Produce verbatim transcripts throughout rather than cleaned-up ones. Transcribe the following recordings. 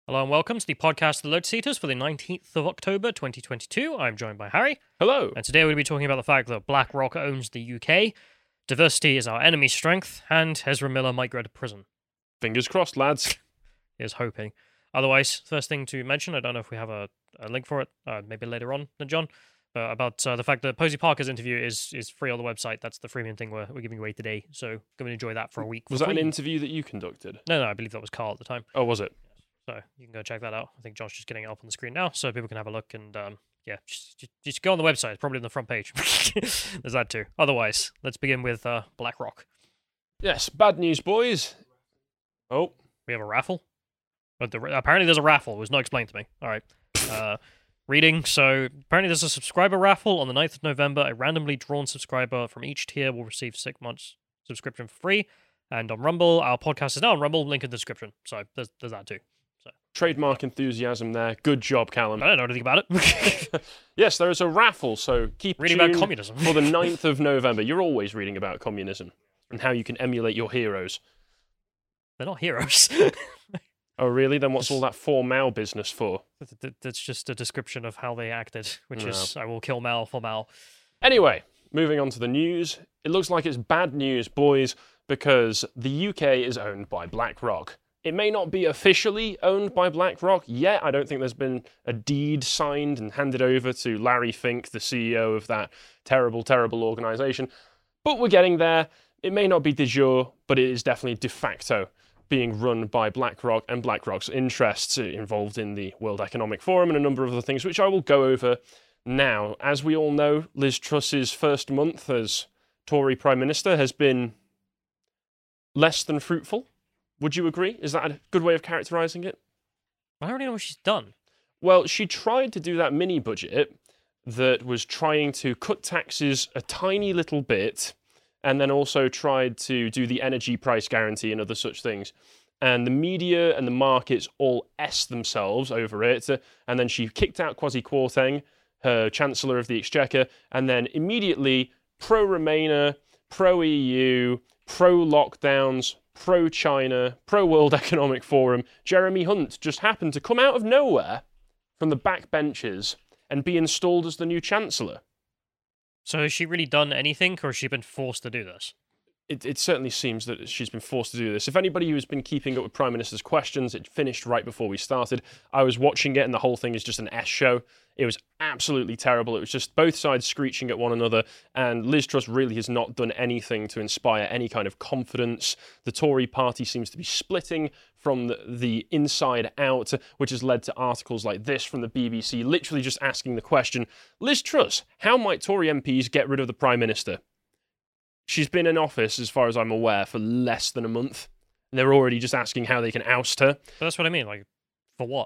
Hello and welcome to the podcast of the Lotus Eaters for the nineteenth of October twenty twenty-two. I'm joined by Harry. Hello. And today we're going to be talking about the fact that BlackRock owns the U K, diversity is our enemy strength, and Ezra Miller might go to prison. Fingers crossed, lads. Here's hoping. Otherwise, first thing to mention, I don't know if we have a, a link for it, uh, maybe later on than John, uh, about uh, the fact that Posey Parker's interview is is free on the website. That's the freemium thing we're, we're giving away today, so go and enjoy that for a week. Was for that an free. interview that you conducted? No, no, I believe that was Carl at the time. Oh, was it? So you can go check that out. I think John's just getting it up on the screen now, so people can have a look. And um, yeah, just, just, just go on the website. It's probably on the front page. There's that too. Otherwise, let's begin with uh, BlackRock. Yes, bad news, boys. Oh. We have a raffle. But the, apparently there's a raffle. It was not explained to me. All right. Uh, reading. So apparently there's a subscriber raffle on the ninth of November. A randomly drawn subscriber from each tier will receive six months subscription for free. And on Rumble, our podcast is now on Rumble. Link in the description. So there's, there's that too. So. Trademark enthusiasm there. Good job, Callum. I don't know anything about it. Yes, there is a raffle, so keep reading tuned about communism for the ninth of November. You're always reading about communism and how you can emulate your heroes. They're not heroes. Oh, really? Then what's all that for Mao business for? That's just a description of how they acted, which No. is, I will kill Mao for Mao. Anyway, moving on to the news. It looks like it's bad news, boys, because the U K is owned by BlackRock. It may not be officially owned by BlackRock yet. I don't think there's been a deed signed and handed over to Larry Fink, the C E O of that terrible, terrible organization. But we're getting there. It may not be de jure, but it is definitely de facto being run by BlackRock and BlackRock's interests involved in the World Economic Forum and a number of other things, which I will go over now. As we all know, Liz Truss's first month as Tory Prime Minister has been less than fruitful. Would you agree? Is that a good way of characterising it? I don't really know what she's done. Well, she tried to do that mini budget that was trying to cut taxes a tiny little bit and then also tried to do the energy price guarantee and other such things. And the media and the markets all S themselves over it. And then she kicked out Kwasi Kwarteng, her Chancellor of the Exchequer, and then immediately pro-Remainer, pro-E U, pro-lockdowns, pro-China, pro-World Economic Forum, Jeremy Hunt just happened to come out of nowhere from the backbenches and be installed as the new Chancellor. So has she really done anything, or has she been forced to do this? It, it certainly seems that she's been forced to do this. If anybody who's been keeping up with Prime Minister's questions, it finished right before we started. I was watching it and the whole thing is just an S show. It was absolutely terrible. It was just both sides screeching at one another, and Liz Truss really has not done anything to inspire any kind of confidence. The Tory party seems to be splitting from the, the inside out, which has led to articles like this from the B B C, literally just asking the question, Liz Truss, how might Tory M Ps get rid of the Prime Minister? She's been in office, as far as I'm aware, for less than a month. And they're already just asking how they can oust her. But that's what I mean, like, for what?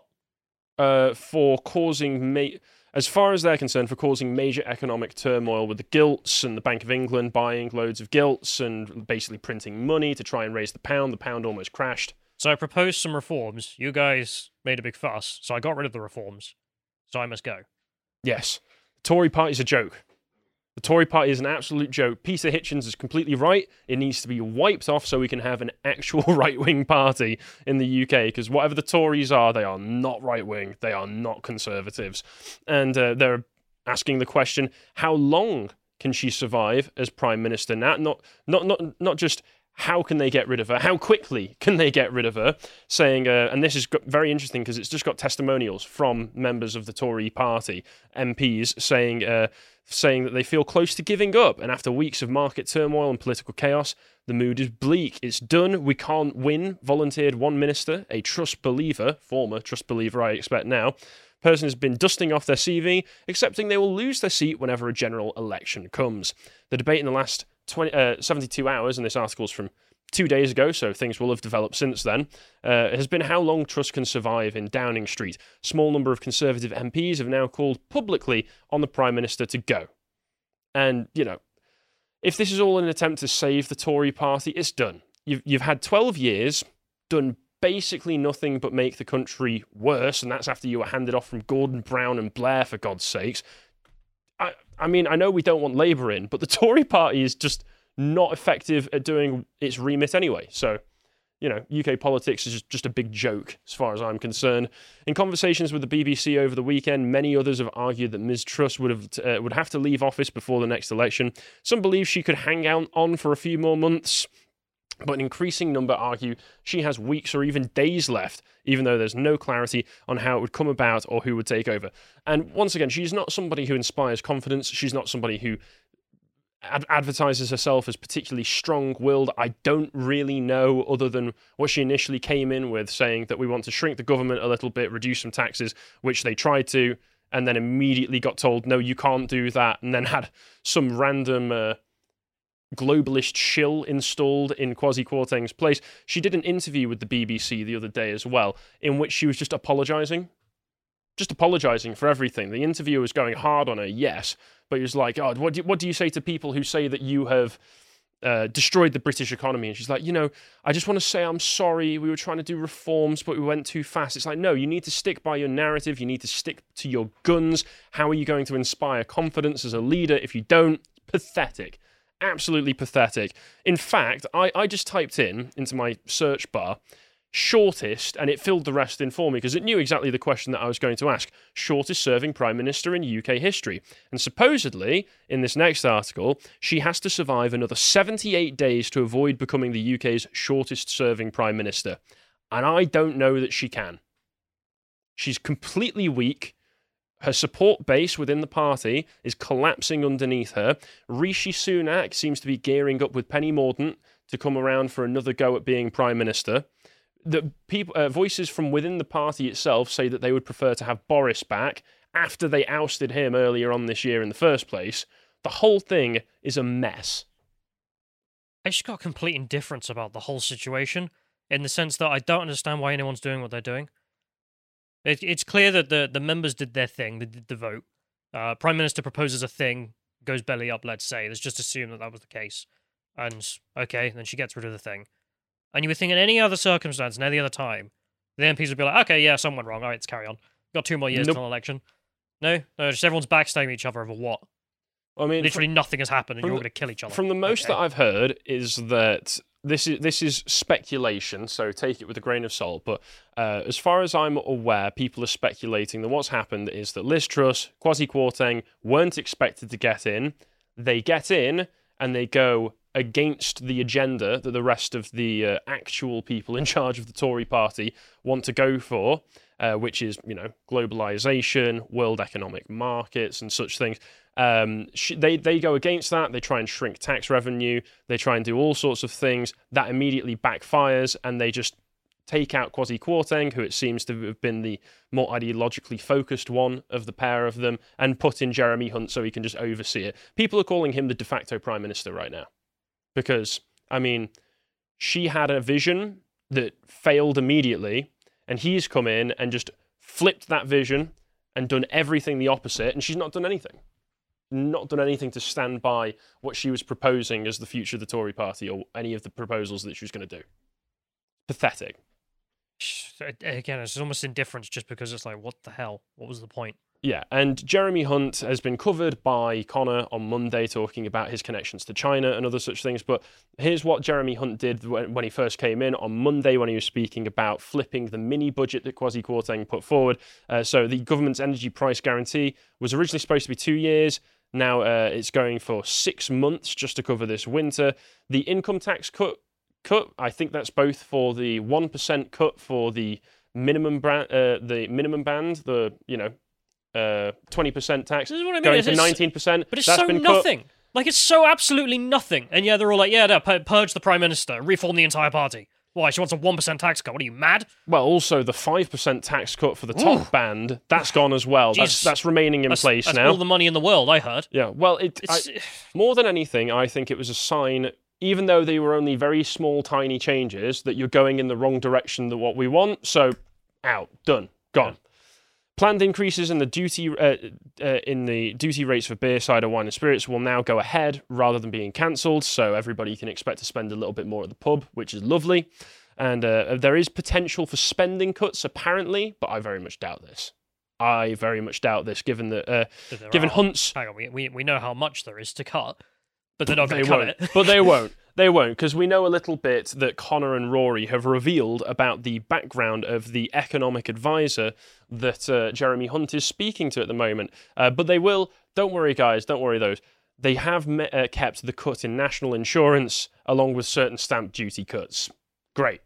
Uh, for causing, ma- as far as they're concerned, for causing major economic turmoil with the gilts and the Bank of England buying loads of gilts and basically printing money to try and raise the pound. The pound almost crashed. So I proposed some reforms. You guys made a big fuss, so I got rid of the reforms. So I must go. Yes. The Tory party's a joke. The Tory party is an absolute joke. Peter Hitchens is completely right. It needs to be wiped off so we can have an actual right-wing party in the U K, because whatever the Tories are, they are not right-wing. They are not conservatives. And uh, they're asking the question, how long can she survive as Prime Minister now? Not, not, not, not just how can they get rid of her, how quickly can they get rid of her, saying, uh, and this is very interesting because it's just got testimonials from members of the Tory party, M Ps, saying uh, saying that they feel close to giving up, and after weeks of market turmoil and political chaos, the mood is bleak. It's done, we can't win, volunteered one minister, a Truss believer, former Truss believer I expect now. Person has been dusting off their C V, accepting they will lose their seat whenever a general election comes. The debate in the last twenty, uh, seventy-two hours, and this article's from two days ago, so things will have developed since then, uh, has been how long Truss can survive in Downing Street. Small number of Conservative M Ps have now called publicly on the Prime Minister to go. And, you know, if this is all an attempt to save the Tory party, it's done. You've, you've had twelve years, done basically nothing but make the country worse, and that's after you were handed off from Gordon Brown and Blair, for God's sakes. I, I mean, I know we don't want Labour in, but the Tory party is just not effective at doing its remit anyway. So, you know, U K politics is just a big joke as far as I'm concerned. In conversations with the B B C over the weekend, many others have argued that Miz Truss would have uh, would have to leave office before the next election. Some believe she could hang out on for a few more months, but an increasing number argue she has weeks or even days left, even though there's no clarity on how it would come about or who would take over. And once again, she's not somebody who inspires confidence. She's not somebody who ad- advertises herself as particularly strong-willed. I don't really know, other than what she initially came in with, saying that we want to shrink the government a little bit, reduce some taxes, which they tried to, and then immediately got told, no, you can't do that, and then had some random Uh, globalist shill installed in Kwasi Kwarteng's place. She did an interview with the B B C the other day as well, in which she was just apologising. Just apologising for everything. The interviewer was going hard on her, yes, but he was like, oh, what do you, what do you say to people who say that you have uh, destroyed the British economy? And she's like, you know, I just want to say I'm sorry. We were trying to do reforms, but we went too fast. It's like, no, you need to stick by your narrative. You need to stick to your guns. How are you going to inspire confidence as a leader if you don't? Pathetic. Absolutely pathetic. In fact, I, I just typed in into my search bar shortest, and it filled the rest in for me because it knew exactly the question that I was going to ask. Shortest serving Prime Minister in U K history. And supposedly, in this next article, she has to survive another seventy-eight days to avoid becoming the U K's shortest serving Prime Minister. And I don't know that she can. She's completely weak. Her support base within the party is collapsing underneath her. Rishi Sunak seems to be gearing up with Penny Mordaunt to come around for another go at being Prime Minister. The people, uh, voices from within the party itself say that they would prefer to have Boris back after they ousted him earlier on this year in the first place. The whole thing is a mess. I just got complete indifference about the whole situation, in the sense that I don't understand why anyone's doing what they're doing. It, it's clear that the, the members did their thing, they did the vote. Uh, Prime Minister proposes a thing, goes belly up, let's say. Let's just assume that that was the case. And, okay, then she gets rid of the thing. And you would think in any other circumstance, in any other time, the M Ps would be like, okay, yeah, someone wrong, all right, let's carry on. Got two more years Nope. till election. No? No, just everyone's backstabbing each other over what? I mean, Literally from, nothing has happened and you're all the, going to kill each other. From the most okay. that I've heard is that this is this is speculation, so take it with a grain of salt. But uh, as far as I'm aware, people are speculating that what's happened is that Liz Truss, Kwasi Kwarteng weren't expected to get in. They get in and they go against the agenda that the rest of the uh, actual people in charge of the Tory party want to go for, uh, which is, you know, globalization, world economic markets and such things. Um, sh- they, they go against that. They try and shrink tax revenue. They try and do all sorts of things. That immediately backfires, and they just take out Kwasi Kwarteng, who it seems to have been the more ideologically focused one of the pair of them, and put in Jeremy Hunt so he can just oversee it. People are calling him the de facto prime minister right now. Because, I mean, she had a vision that failed immediately, and he's come in and just flipped that vision and done everything the opposite, and she's not done anything. Not done anything to stand by what she was proposing as the future of the Tory party or any of the proposals that she was going to do. Pathetic. Again, it's almost indifference just because it's like, what the hell? What was the point? Yeah, and Jeremy Hunt has been covered by Connor on Monday talking about his connections to China and other such things, but here's what Jeremy Hunt did when, when he first came in on Monday when he was speaking about flipping the mini-budget that Kwasi Kwarteng put forward. Uh, so the government's energy price guarantee was originally supposed to be two years. Now uh, it's going for six months just to cover this winter. The income tax cut, cut I think that's both for the one percent cut for the minimum brand, uh, the minimum band, the, you know, uh, twenty percent tax, This is what I mean. going It's, to nineteen percent. but it's That's so been nothing. Cut. Like, it's so absolutely nothing. And yeah, they're all like, yeah, no, pu- purge the Prime Minister, reform the entire party. Why? She wants a one percent tax cut. What are you, mad? Well, also the five percent tax cut for the top Ooh. band, that's gone as well. That's, Jesus. that's remaining in That's, place that's now. all the money in the world, I heard. Yeah, well, it, I, It's, more than anything, I think it was a sign, even though they were only very small, tiny changes, that you're going in the wrong direction than what we want. So, out, done, gone. Yeah. Planned increases in the duty uh, uh, in the duty rates for beer, cider, wine, and spirits will now go ahead rather than being cancelled. So everybody can expect to spend a little bit more at the pub, which is lovely. And uh, there is potential for spending cuts, apparently, but I very much doubt this. I very much doubt this, given that uh, there given are. Hunt's. Hang on, we, we we know how much there is to cut, but they're not They going to cut won't, it. but they won't. They won't, because we know a little bit that Connor and Rory have revealed about the background of the economic advisor that uh, Jeremy Hunt is speaking to at the moment. Uh, but they will, don't worry guys, don't worry those. They have me- uh, kept the cut in national insurance along with certain stamp duty cuts. Great.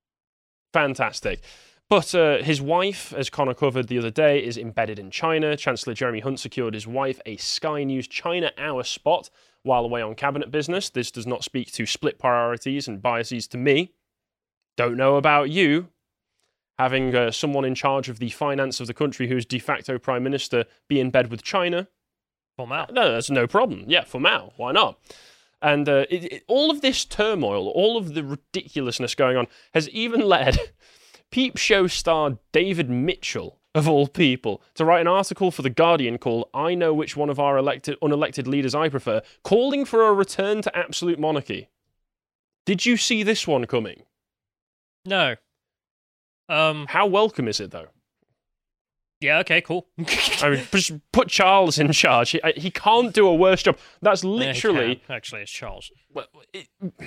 Fantastic. But uh, his wife, as Connor covered the other day, is embedded in China. Chancellor Jeremy Hunt secured his wife a Sky News China Hour spot while away on cabinet business. This does not speak to split priorities and biases to me. Don't know about you. Having uh, someone in charge of the finance of the country who's de facto prime minister be in bed with China. For Mao. No, that's no problem. Yeah, for Mao. Why not? And uh, it, it, all of this turmoil, all of the ridiculousness going on, has even led Peep Show star David Mitchell, of all people, to write an article for The Guardian called I Know Which One of Our elected Unelected Leaders I Prefer, calling for a return to absolute monarchy. Did you see this one coming? No. Um. How welcome is it, though? Yeah, okay, cool. I mean, just put Charles in charge. He, he can't do a worse job. That's literally... Yeah, he can. Actually, it's Charles. Well, it,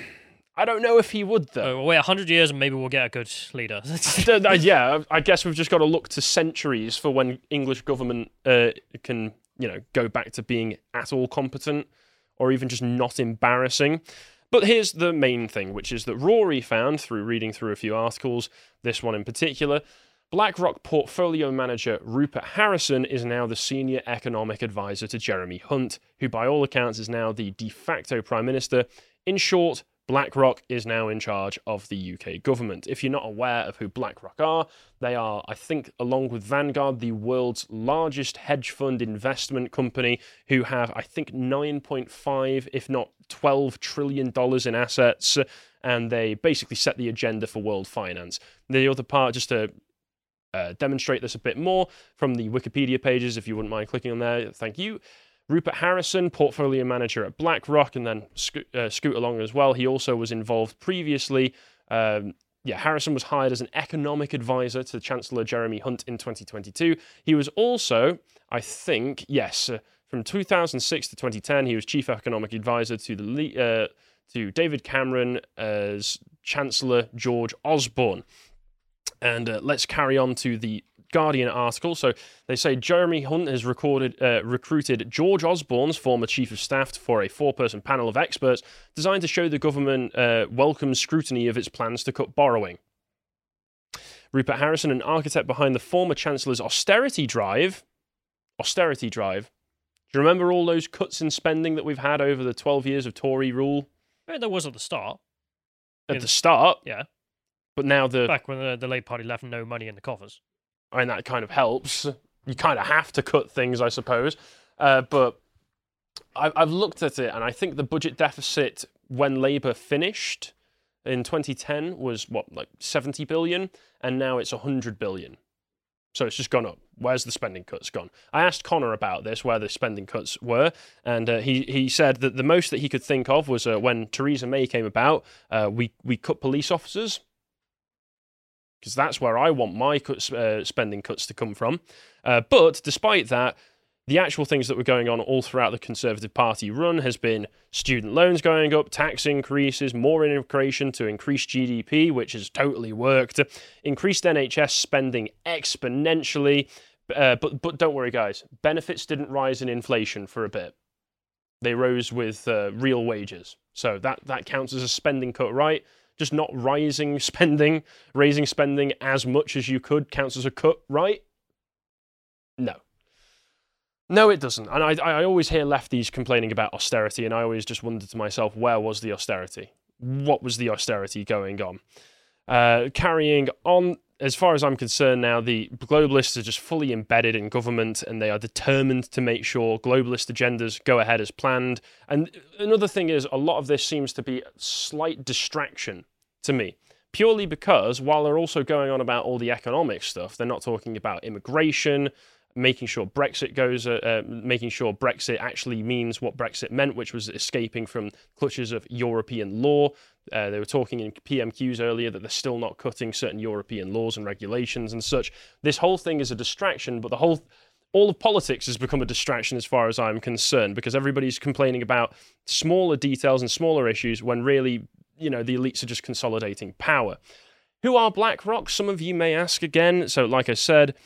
I don't know if he would, though. Uh, we'll wait one hundred years and maybe we'll get a good leader. Yeah, I guess we've just got to look to centuries for when English government uh, can, you know, go back to being at all competent or even just not embarrassing. But here's the main thing, which is that Rory found, through reading through a few articles, this one in particular, BlackRock portfolio manager Rupert Harrison is now the senior economic advisor to Jeremy Hunt, who by all accounts is now the de facto prime minister. In short, BlackRock is now in charge of the U K government. If you're not aware of who BlackRock are, they are, I think, along with Vanguard, the world's largest hedge fund investment company, who have, I think, nine point five, if not twelve trillion dollars in assets, and they basically set the agenda for world finance. The other part, just to Uh, demonstrate this a bit more from the Wikipedia pages, if you wouldn't mind clicking on there, thank you. Rupert Harrison, portfolio manager at BlackRock, and then sco- uh, scoot along as well. He also was involved previously. Um, yeah, Harrison was hired as an economic advisor to Chancellor Jeremy Hunt in twenty twenty-two. He was also, I think, yes, uh, from two thousand six to twenty ten, he was chief economic advisor to the le- uh, to David Cameron as Chancellor George Osborne. And uh, let's carry on to the Guardian article. So they say Jeremy Hunt has recorded, uh, recruited George Osborne's former chief of staff for a four-person panel of experts designed to show the government uh, welcomes scrutiny of its plans to cut borrowing. Rupert Harrison, an architect behind the former Chancellor's austerity drive, austerity drive. Do you remember all those cuts in spending that we've had over the twelve years of Tory rule? Yeah, there was at the start. At the start? Yeah. But now the... Back when the, the Labour Party left no money in the coffers. I mean, that kind of helps. You kind of have to cut things, I suppose. Uh, but I've, I've looked at it, and I think the budget deficit when Labour finished in twenty ten was, what, like seventy billion? And now it's one hundred billion. So it's just gone up. Where's the spending cuts gone? I asked Connor about this, where the spending cuts were, and uh, he, he said that the most that he could think of was uh, when Theresa May came about, uh, we, we cut police officers, because that's where I want my cuts, uh, spending cuts to come from. Uh, but despite that, the actual things that were going on all throughout the Conservative Party run has been student loans going up, tax increases, more immigration to increase G D P, which has totally worked, increased N H S spending exponentially. Uh, but, but don't worry, guys. Benefits didn't rise in inflation for a bit. They rose with uh, real wages. So that, that counts as a spending cut, right? Just not rising spending, raising spending as much as you could counts as a cut, right? No. No, it doesn't. And I, I always hear lefties complaining about austerity, and I always just wonder to myself, where was the austerity? What was the austerity going on? Uh, carrying on, as far as I'm concerned now, the globalists are just fully embedded in government, and they are determined to make sure globalist agendas go ahead as planned. And another thing is, a lot of this seems to be a slight distraction to me, purely because while they're also going on about all the economic stuff, they're not talking about immigration, making sure Brexit goes, uh, uh, making sure Brexit actually means what Brexit meant, which was escaping from clutches of European law. Uh, they were talking in P M Qs earlier that they're still not cutting certain European laws and regulations and such. This whole thing is a distraction, but the whole all of politics has become a distraction as far as I'm concerned, because everybody's complaining about smaller details and smaller issues when really, you know, the elites are just consolidating power. Who are BlackRock? Some of you may ask again. So like I said,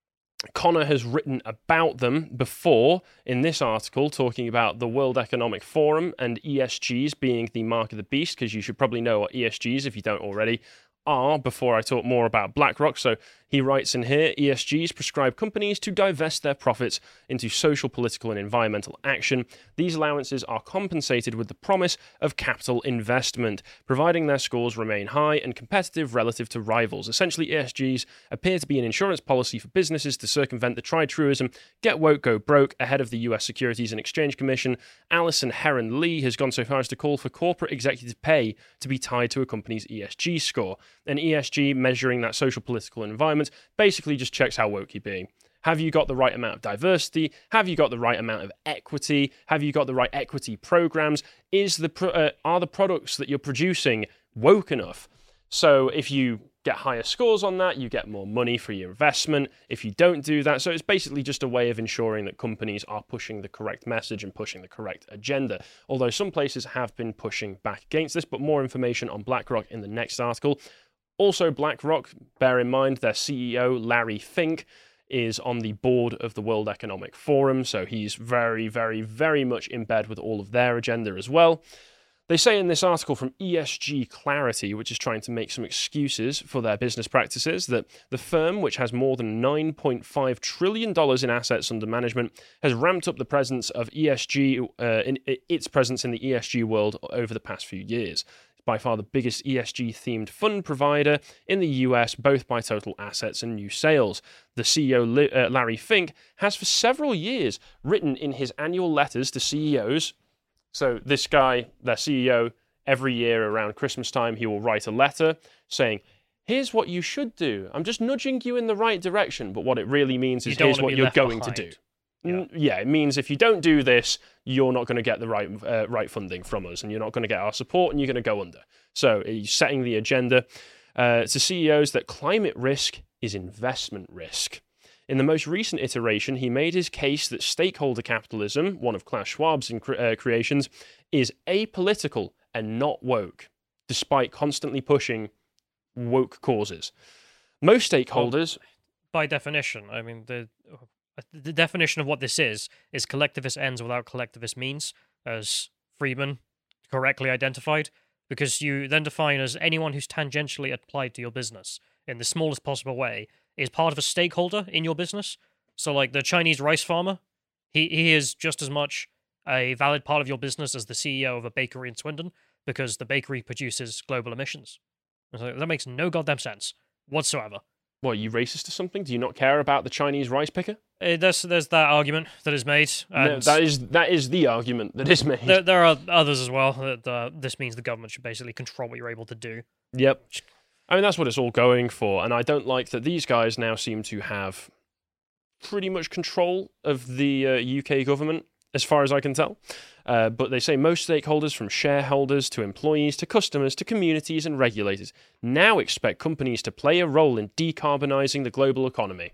Connor has written about them before in this article, talking about the World Economic Forum and E S Gs being the mark of the beast, because you should probably know what E S Gs, if you don't already, are before I talk more about BlackRock. So he writes in here, E S Gs prescribe companies to divest their profits into social, political, and environmental action. These allowances are compensated with the promise of capital investment, providing their scores remain high and competitive relative to rivals. Essentially, E S Gs appear to be an insurance policy for businesses to circumvent the tried-truism, get woke, go broke, ahead of the U S Securities and Exchange Commission. Alison Heron Lee has gone so far as to call for corporate executive pay to be tied to a company's E S G score. An E S G measuring that social, political, and environment basically just checks how woke you're being. Have you got the right amount of diversity? Have you got the right amount of equity? Have you got the right equity programs? Is the pro- uh, are the products that you're producing woke enough? So if you get higher scores on that, you get more money for your investment. If you don't do that, so it's basically just a way of ensuring that companies are pushing the correct message and pushing the correct agenda. Although some places have been pushing back against this, but more information on BlackRock in the next article. Also, BlackRock, bear in mind, their C E O, Larry Fink, is on the board of the World Economic Forum, so he's very, very, very much in bed with all of their agenda as well. They say in this article from E S G Clarity, which is trying to make some excuses for their business practices, that the firm, which has more than nine point five trillion dollars in assets under management, has ramped up the presence of E S G, uh, in, its presence in the E S G world over the past few years. By far the biggest E S G-themed fund provider in the U S, both by total assets and new sales. The C E O, uh, Larry Fink, has for several years written in his annual letters to C E Os. So this guy, their C E O, every year around Christmas time, he will write a letter saying, here's what you should do. I'm just nudging you in the right direction. But what it really means is, here's what you're going to do. Yeah. yeah, it means if you don't do this, you're not going to get the right uh, right funding from us, and you're not going to get our support, and you're going to go under. So he's setting the agenda uh, to C E Os that climate risk is investment risk. In the most recent iteration, he made his case that stakeholder capitalism, one of Klaus Schwab's in, uh, creations, is apolitical and not woke, despite constantly pushing woke causes. Most stakeholders... Well, by definition, I mean, the... The definition of what this is, is collectivist ends without collectivist means, as Friedman correctly identified, because you then define as anyone who's tangentially applied to your business in the smallest possible way is part of a stakeholder in your business. So like the Chinese rice farmer, he, he is just as much a valid part of your business as the C E O of a bakery in Swindon, because the bakery produces global emissions. So that makes no goddamn sense whatsoever. What, are you racist or something? Do you not care about the Chinese rice picker? Uh, there's, there's that argument that is made. And no, that is that is the argument that is made. There, there are others as well. That uh, this means the government should basically control what you're able to do. Yep. I mean, that's what it's all going for. And I don't like that these guys now seem to have pretty much control of the uh, U K government, as far as I can tell. Uh, but they say most stakeholders, from shareholders to employees to customers to communities and regulators, now expect companies to play a role in decarbonising the global economy.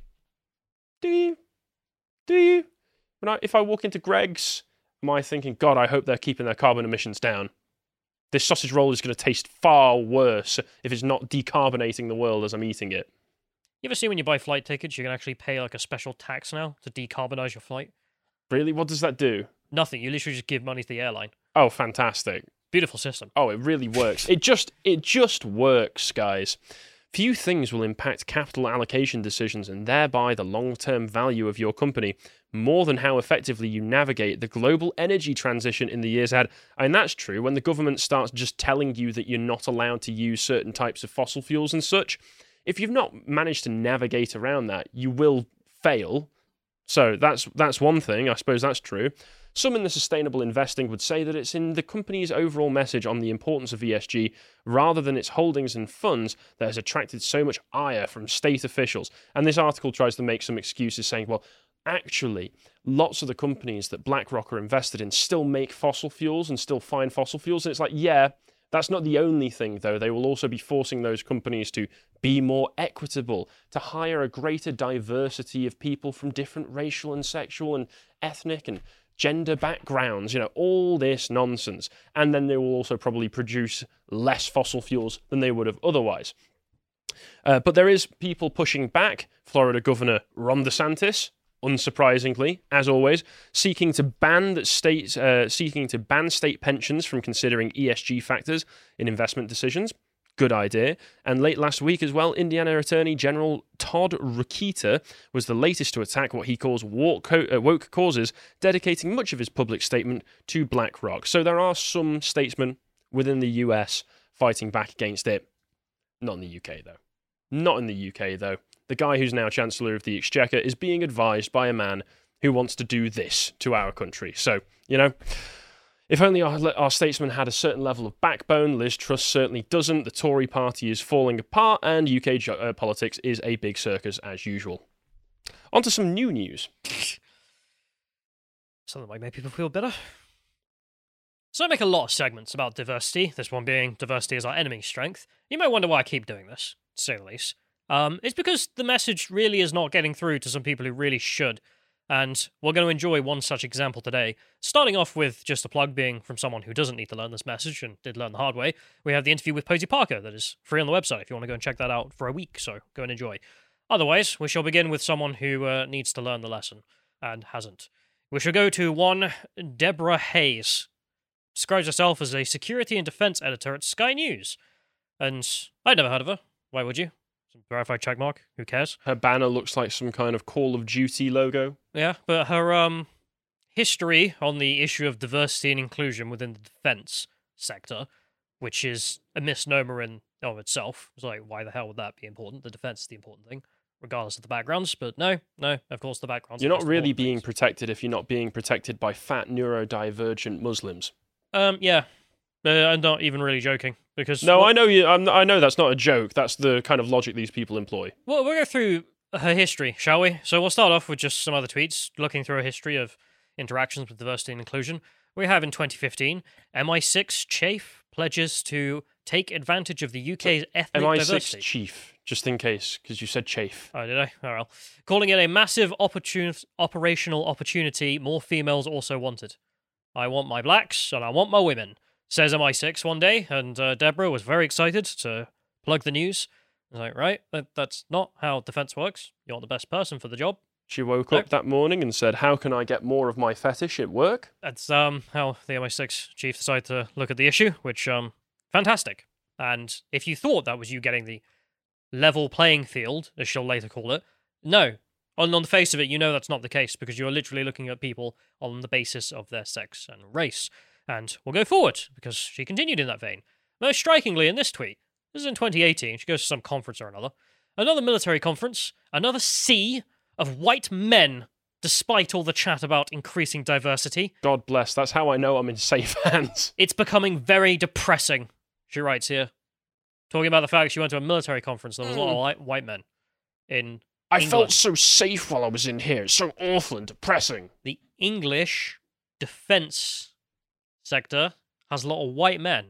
Do you? Do you? When I, if I walk into Greg's, am I thinking, God, I hope they're keeping their carbon emissions down? This sausage roll is going to taste far worse if it's not decarbonating the world as I'm eating it. You ever see when you buy flight tickets, you can actually pay like a special tax now to decarbonise your flight? Really? What does that do? Nothing. You literally just give money to the airline. Oh, fantastic. Beautiful system. Oh, it really works. it just it just works, guys. Few things will impact capital allocation decisions and thereby the long-term value of your company more than how effectively you navigate the global energy transition in the years ahead. And that's true when the government starts just telling you that you're not allowed to use certain types of fossil fuels and such. If you've not managed to navigate around that, you will fail. So that's that's one thing. I suppose that's true. Some in the sustainable investing would say that it's in the company's overall message on the importance of E S G rather than its holdings and funds that has attracted so much ire from state officials. And this article tries to make some excuses saying, well, actually, lots of the companies that BlackRock are invested in still make fossil fuels and still find fossil fuels. And it's like, yeah, That's not the only thing, though. They will also be forcing those companies to be more equitable, to hire a greater diversity of people from different racial and sexual and ethnic and gender backgrounds, you know, all this nonsense. And then they will also probably produce less fossil fuels than they would have otherwise. Uh, but there is people pushing back. Florida Governor Ron DeSantis, unsurprisingly, as always, seeking to ban that states, uh, seeking to ban state pensions from considering E S G factors in investment decisions. Good idea. And late last week as well, Indiana Attorney General Todd Rokita was the latest to attack what he calls woke, uh, woke causes, dedicating much of his public statement to BlackRock. So there are some statesmen within the U S fighting back against it. Not in the U K, though. Not in the U K, though. The guy who's now Chancellor of the Exchequer is being advised by a man who wants to do this to our country. So, you know, if only our, our statesmen had a certain level of backbone. Liz Truss certainly doesn't. The Tory party is falling apart, and U K uh, politics is a big circus as usual. On to some new news. Something might make people feel better. So I make a lot of segments about diversity, this one being diversity is our enemy's strength. You may wonder why I keep doing this, to say the least. Um, it's because the message really is not getting through to some people who really should. And we're going to enjoy one such example today. Starting off with just a plug being from someone who doesn't need to learn this message and did learn the hard way. We have the interview with Posey Parker that is free on the website if you want to go and check that out for a week, so go and enjoy. Otherwise, we shall begin with someone who uh, needs to learn the lesson and hasn't. We shall go to one Deborah Hayes. Describes herself as a security and defense editor at Sky News. And I'd never heard of her. Why would you? Some verified checkmark. Who cares? Her banner looks like some kind of Call of Duty logo. Yeah, but her um history on the issue of diversity and inclusion within the defense sector, which is a misnomer in of itself. It's like, why the hell would that be important? The defense is the important thing, regardless of the backgrounds. But no, no, of course the backgrounds. You're not really being things. protected if you're not being protected by fat neurodivergent Muslims. Um, yeah. Uh, I'm not even really joking because no, well, I know you. I'm, I know that's not a joke. That's the kind of logic these people employ. Well, we'll go through her history, shall we? So we'll start off with just some other tweets, looking through a history of interactions with diversity and inclusion. We have in twenty fifteen, M I six Chafe pledges to take advantage of the U K's ethnic M I six diversity. Chief, just in case, because you said Chafe. Oh, did I? Oh, well. Calling it a massive opportun- operational opportunity, more females also wanted. I want my blacks, and I want my women, says M I six one day, and uh, Deborah was very excited to plug the news. I was like, right, that, that's not how defense works. You want the best person for the job. She woke No. up that morning and said, how can I get more of my fetish at work? That's um how the M I six chief decided to look at the issue, which, um, fantastic. And if you thought that was you getting the level playing field, as she'll later call it, no. On, on the face of it, you know that's not the case, because you're literally looking at people on the basis of their sex and race. And we'll go forward, because she continued in that vein. Most strikingly in this tweet, this is in twenty eighteen, she goes to some conference or another, another military conference, another sea of white men, despite all the chat about increasing diversity. God bless, that's how I know I'm in safe hands. It's becoming very depressing, she writes here. Talking about the fact she went to a military conference, there was a lot of white, white men in I England. felt so safe while I was in here. It's so awful and depressing. The English defense sector has a lot of white men.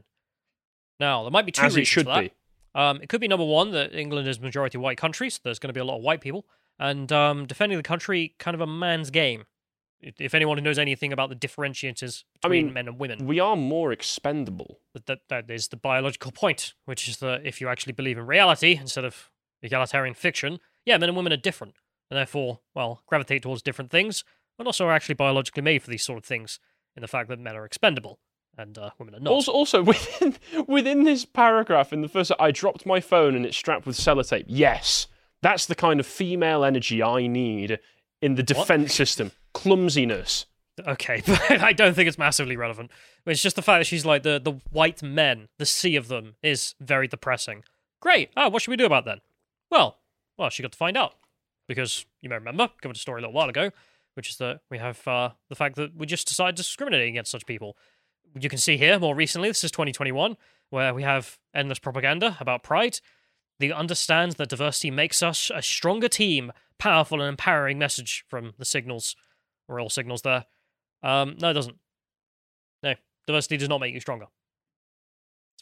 Now, there might be two As it reasons should for that. be. Um, it could be number one, that England is majority white country, so there's going to be a lot of white people. And um, defending the country, kind of a man's game. If anyone who knows anything about the differentiators I between mean, men and women, We are more expendable. that, that, that is the biological point, which is that if you actually believe in reality instead of egalitarian fiction, yeah, men and women are different, and therefore, well, gravitate towards different things, but also are actually biologically made for these sort of things, in the fact that men are expendable, and uh, women are not. Also, also within within this paragraph, in the first, I dropped my phone and it's strapped with sellotape. Yes, that's the kind of female energy I need in the defense system. Clumsiness. Okay, but I don't think it's massively relevant. It's just the fact that she's like, the, the white men, the sea of them, is very depressing. Great. Oh, what should we do about that then? Well, well, she got to find out. Because, you may remember, covered a story a little while ago, which is that we have uh, the fact that we just decided discriminating against such people. You can see here, more recently, this is twenty twenty-one, where we have endless propaganda about pride. They understand that diversity makes us a stronger team, powerful and empowering message from the signals, or all signals there. Um, no, it doesn't. No, diversity does not make you stronger. It's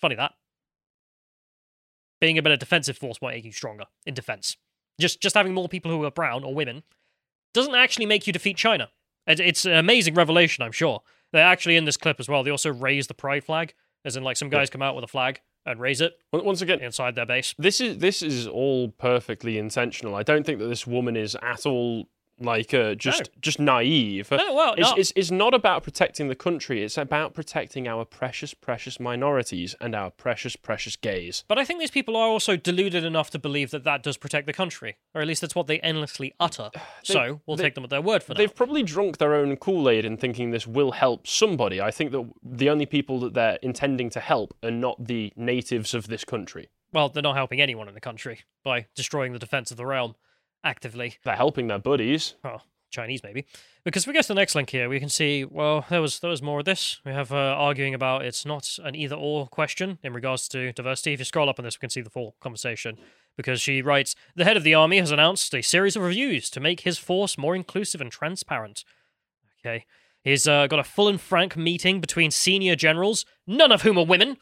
funny that. Being a better defensive force might make you stronger in defense. Just just having more people who are brown or women doesn't actually make you defeat China. It, it's an amazing revelation, I'm sure. They're actually in this clip as well. They also raise the pride flag, as in like some guys come out with a flag and raise it Once again, inside their base. this is this is all perfectly intentional. I don't think that this woman is at all like uh, just No. just naive. No, well, It's, no. it's, it's not about protecting the country. It's about protecting our precious, precious minorities and our precious, precious gays. But I think these people are also deluded enough to believe that that does protect the country, or at least that's what they endlessly utter. so we'll they- take them at their word for now. They've probably drunk their own Kool-Aid in thinking this will help somebody. I think that the only people that they're intending to help are not the natives of this country. Well, they're not helping anyone in the country by destroying the defense of the realm actively. They're helping their buddies. Oh, Chinese maybe. Because if we go to the next link here, we can see, well, there was there was more of this. We have uh, arguing about it's not an either-or question in regards to diversity. If you scroll up on this, we can see the full conversation. Because she writes, the head of the army has announced a series of reviews to make his force more inclusive and transparent. Okay. He's uh, got a full and frank meeting between senior generals, none of whom are women.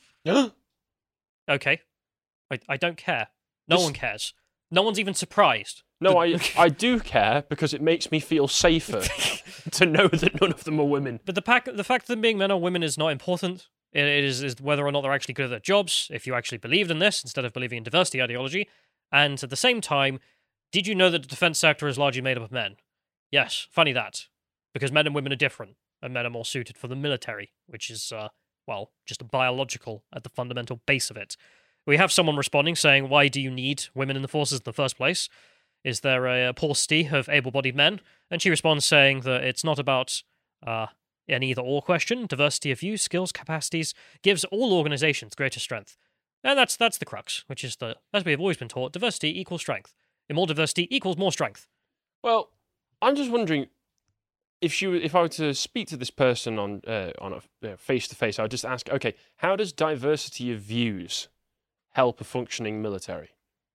Okay. I, I don't care. No This- one cares. No one's even surprised. No, I I do care because it makes me feel safer to know that none of them are women. But the, pack, the fact that them being men or women is not important. It it is, is whether or not they're actually good at their jobs, if you actually believed in this, instead of believing in diversity ideology. And at the same time, did you know that the defense sector is largely made up of men? Yes, funny that. Because men and women are different, and men are more suited for the military, which is, uh, well, just biological at the fundamental base of it. We have someone responding saying, why do you need women in the forces in the first place? Is there a, a paucity of able-bodied men? And she responds saying that it's not about uh, an either-or question. Diversity of views, skills, capacities gives all organizations greater strength. And that's that's the crux, which is that, as we have always been taught, diversity equals strength. And more diversity equals more strength. Well, I'm just wondering if she, if I were to speak to this person on uh, on a face to face, I would just ask, okay, how does diversity of views help a functioning military?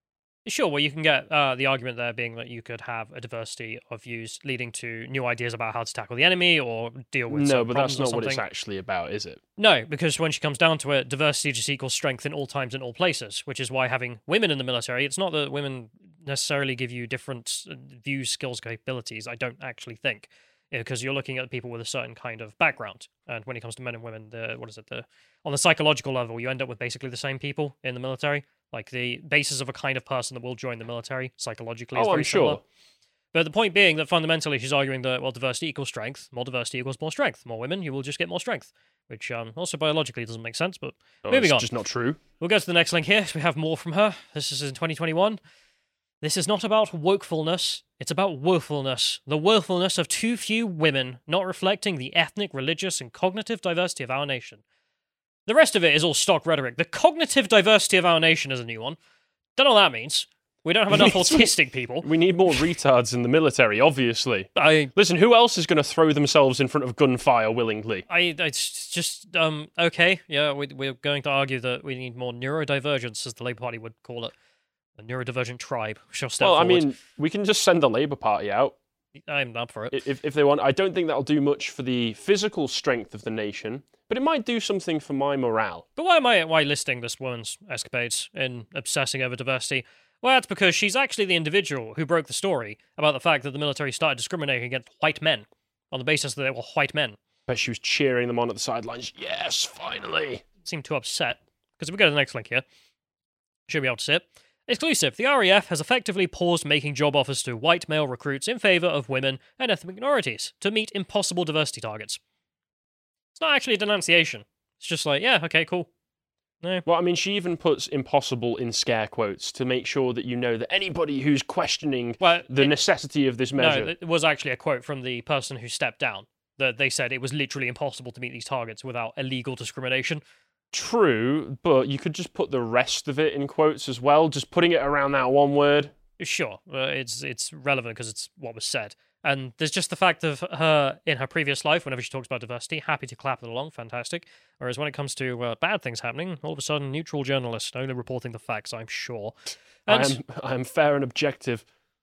Sure, well, you can get uh, the argument there being that you could have a diversity of views leading to new ideas about how to tackle the enemy or deal with No, some but that's problems or not what it's something. actually about, is it? No, because when she comes down to it, diversity just equals strength in all times and all places, which is why having women in the military, it's not that women necessarily give you different uh, views, skills, capabilities, I don't actually think, because you're looking at people with a certain kind of background. And when it comes to men and women, the what is it, the on the psychological level, you end up with basically the same people in the military. Like the basis of a kind of person that will join the military psychologically is Oh, very I'm similar. sure. But the point being that fundamentally she's arguing that, well, diversity equals strength. More diversity equals more strength. More women, you will just get more strength. Which um, also biologically doesn't make sense, but Oh, moving it's on. just not true. We'll go to the next link here. We have more from her. This is in twenty twenty-one. This is not about wokefulness. It's about woefulness. The woefulness of too few women, not reflecting the ethnic, religious, and cognitive diversity of our nation. The rest of it is all stock rhetoric. The cognitive diversity of our nation is a new one. Don't know what that means. We don't have enough autistic people. We need more retards in the military, obviously. I, Listen, who else is going to throw themselves in front of gunfire willingly? I, it's just um okay. Yeah, we, we're going to argue that we need more neurodivergence, as the Labour Party would call it, a neurodivergent tribe. Shall step Well, I forward. mean, we can just send the Labour Party out I'm up for it. i- if, if they want. I don't think that'll do much for the physical strength of the nation, but it might do something for my morale. But why am I why listing this woman's escapades in obsessing over diversity? Well, that's because she's actually the individual who broke the story about the fact that the military started discriminating against white men on the basis that they were white men. Bet she was cheering them on at the sidelines. Yes, finally. Seemed too upset. Because if we go to the next link here, should be able to see it. Exclusive. The R A F has effectively paused making job offers to white male recruits in favour of women and ethnic minorities to meet impossible diversity targets. It's not actually a denunciation. It's just like, yeah, okay, cool. No. Well, I mean, she even puts impossible in scare quotes to make sure that you know that anybody who's questioning Well, the it- necessity of this measure. No, it was actually a quote from the person who stepped down. That they said it was literally impossible to meet these targets without illegal discrimination. True, but you could just put the rest of it in quotes as well, just putting it around that one word. Sure, uh, it's it's relevant because it's what was said. And there's just the fact of her in her previous life, whenever she talks about diversity, happy to clap it along, fantastic. Whereas when it comes to uh, bad things happening, all of a sudden, neutral journalist, only reporting the facts, I'm sure. And I am I am fair and objective.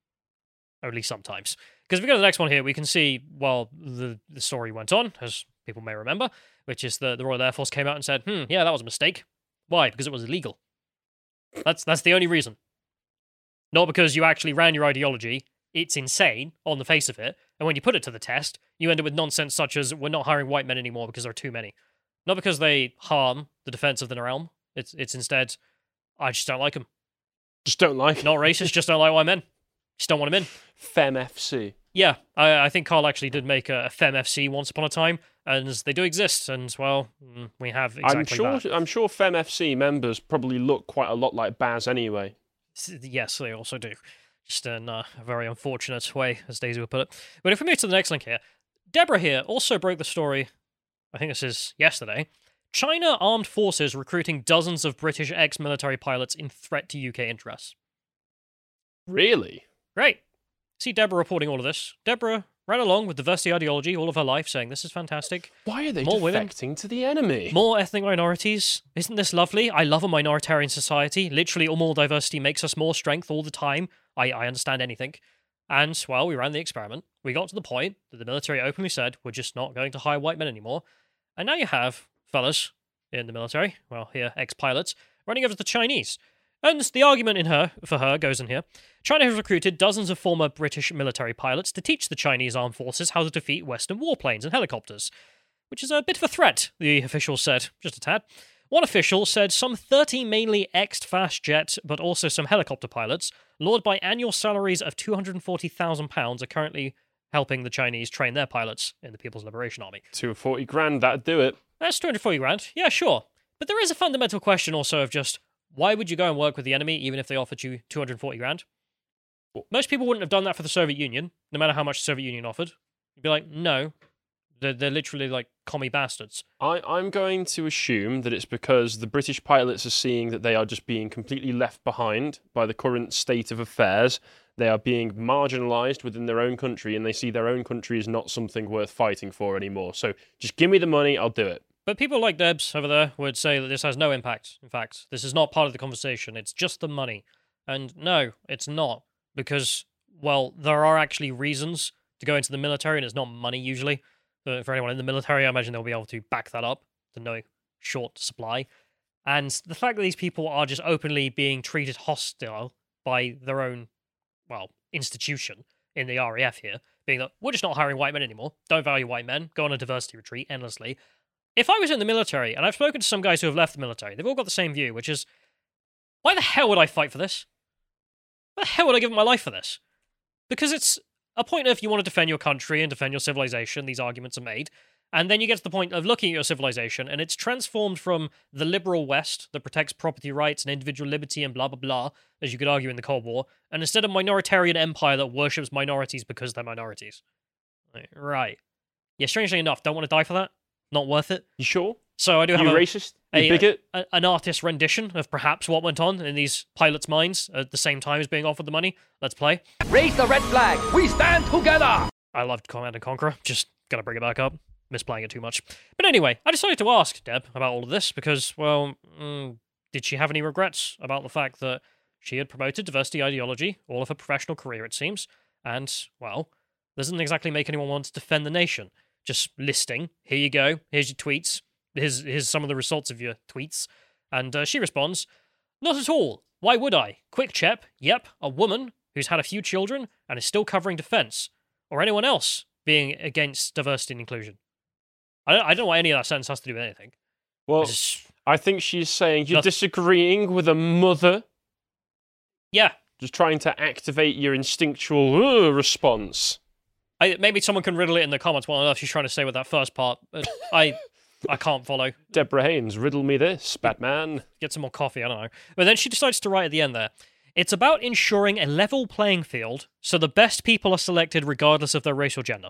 only sometimes. Because if we go to the next one here, we can see, while the, the story went on, as people may remember, which is the, the Royal Air Force came out and said, hmm, yeah, that was a mistake. Why? Because it was illegal. That's that's the only reason. Not because you actually ran your ideology. It's insane on the face of it. And when you put it to the test, you end up with nonsense such as we're not hiring white men anymore because there are too many. Not because they harm the defense of the realm. It's it's instead, I just don't like them. Just don't like Not racist, just don't like white men. Just don't want them in. FemFC. Yeah, I, I think Carl actually did make a, a FemFC once upon a time, and they do exist, and, well, mm, we have exactly I'm sure. that. I'm sure FemFC members probably look quite a lot like Baz anyway. S- Yes, they also do. Just in uh, a very unfortunate way, as Daisy would put it. But if we move to the next link here, Deborah here also broke the story, I think this is yesterday. China armed forces recruiting dozens of British ex-military pilots in threat to U K interests. Really? Great. See Deborah reporting all of this. Deborah ran along with diversity ideology all of her life, saying this is fantastic. Why are they More women. defecting to the enemy? More ethnic minorities. Isn't this lovely? I love a minoritarian society. Literally, all more diversity makes us more strength all the time. I, I understand anything. And, well, we ran the experiment. We got to the point that the military openly said, we're just not going to hire white men anymore. And now you have fellas in the military, well, here, ex-pilots, running over to the Chinese. And the argument in her for her goes in here. China has recruited dozens of former British military pilots to teach the Chinese armed forces how to defeat Western warplanes and helicopters, which is a bit of a threat, the official said, just a tad. One official said some thirty mainly ex-fast jet, but also some helicopter pilots, lured by annual salaries of two hundred forty thousand pounds, are currently helping the Chinese train their pilots in the People's Liberation Army. two hundred forty grand, that'd do it. That's two hundred forty grand, yeah, sure. But there is a fundamental question also of just, why would you go and work with the enemy even if they offered you two hundred forty grand? Most people wouldn't have done that for the Soviet Union, no matter how much the Soviet Union offered. You'd be like, no, they're, they're literally like commie bastards. I, I'm going to assume that it's because the British pilots are seeing that they are just being completely left behind by the current state of affairs. They are being marginalised within their own country, and they see their own country as not something worth fighting for anymore. So just give me the money, I'll do it. But people like Debs over there would say that this has no impact. In fact, this is not part of the conversation. It's just the money. And no, it's not. Because, well, there are actually reasons to go into the military, and it's not money usually. Uh, for anyone in the military, I imagine they'll be able to back that up to no short supply. And the fact that these people are just openly being treated hostile by their own, well, institution in the R A F here, being that we're just not hiring white men anymore, don't value white men, go on a diversity retreat endlessly. If I was in the military, and I've spoken to some guys who have left the military, they've all got the same view, which is, why the hell would I fight for this? Why the hell would I give my life for this? Because it's a point of you want to defend your country and defend your civilization, these arguments are made, and then you get to the point of looking at your civilization, and it's transformed from the liberal West that protects property rights and individual liberty and blah blah blah, as you could argue in the Cold War, and instead a minoritarian empire that worships minorities because they're minorities. Right. Yeah, strangely enough, don't want to die for that? Not worth it? You sure? So I do You have a, racist? You a, bigot? a, an artist's rendition of perhaps what went on in these pilots' minds at the same time as being offered the money. Let's play. Raise the red flag. We stand together. I loved Command and Conqueror. Just gotta bring it back up. Misplaying it too much. But anyway, I decided to ask Deb about all of this because, well, mm, did she have any regrets about the fact that she had promoted diversity ideology all of her professional career, it seems, and, well, doesn't exactly make anyone want to defend the nation. Just listing, here you go, here's your tweets, here's, here's some of the results of your tweets. And uh, she responds, not at all. Why would I? Quick chep, yep, a woman who's had a few children and is still covering defense. Or anyone else being against diversity and inclusion. I don't, I don't know what any of that sentence has to do with anything. Well, Just, I think she's saying you're Noth- disagreeing with a mother, yeah, just trying to activate your instinctual uh, response. I, maybe someone can riddle it in the comments what on earth she's trying to say with that first part. But I I can't follow. Deborah Haynes, riddle me this, Batman. Get some more coffee, I don't know. But then she decides to write at the end there, it's about ensuring a level playing field so the best people are selected regardless of their race or gender.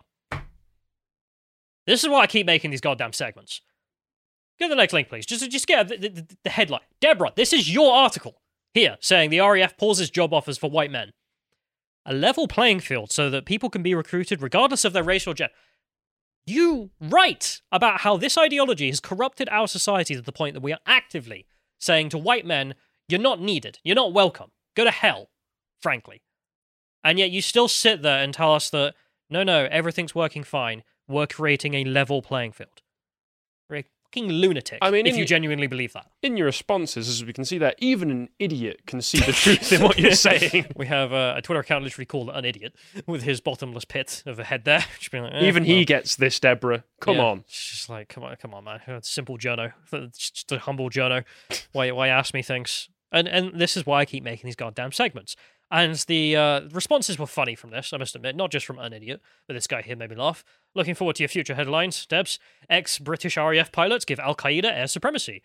This is why I keep making these goddamn segments. Go to the next link, please. Just, just get the, the, the headline. Deborah, this is your article here saying the R A F pauses job offers for white men. A level playing field so that people can be recruited regardless of their race or gender. You write about how this ideology has corrupted our society to the point that we are actively saying to white men, you're not needed, you're not welcome, go to hell, frankly. And yet you still sit there and tell us that, no, no, everything's working fine, we're creating a level playing field. fucking lunatic I mean, if in you y- genuinely believe that. In your responses, as we can see there, even an idiot can see the truth in what you're saying. We have uh, a Twitter account literally called an idiot with his bottomless pit of a head there. Just being like, eh, Even he well, gets this, Deborah. Come yeah. on. It's just like, come on, come on, man. It's simple journo. It's just a humble journo. Why, why ask me things? And and this is why I keep making these goddamn segments. And the uh, responses were funny from this, I must admit, not just from an idiot, but this guy here made me laugh. Looking forward to your future headlines, Debs. Ex-British R A F pilots give Al-Qaeda air supremacy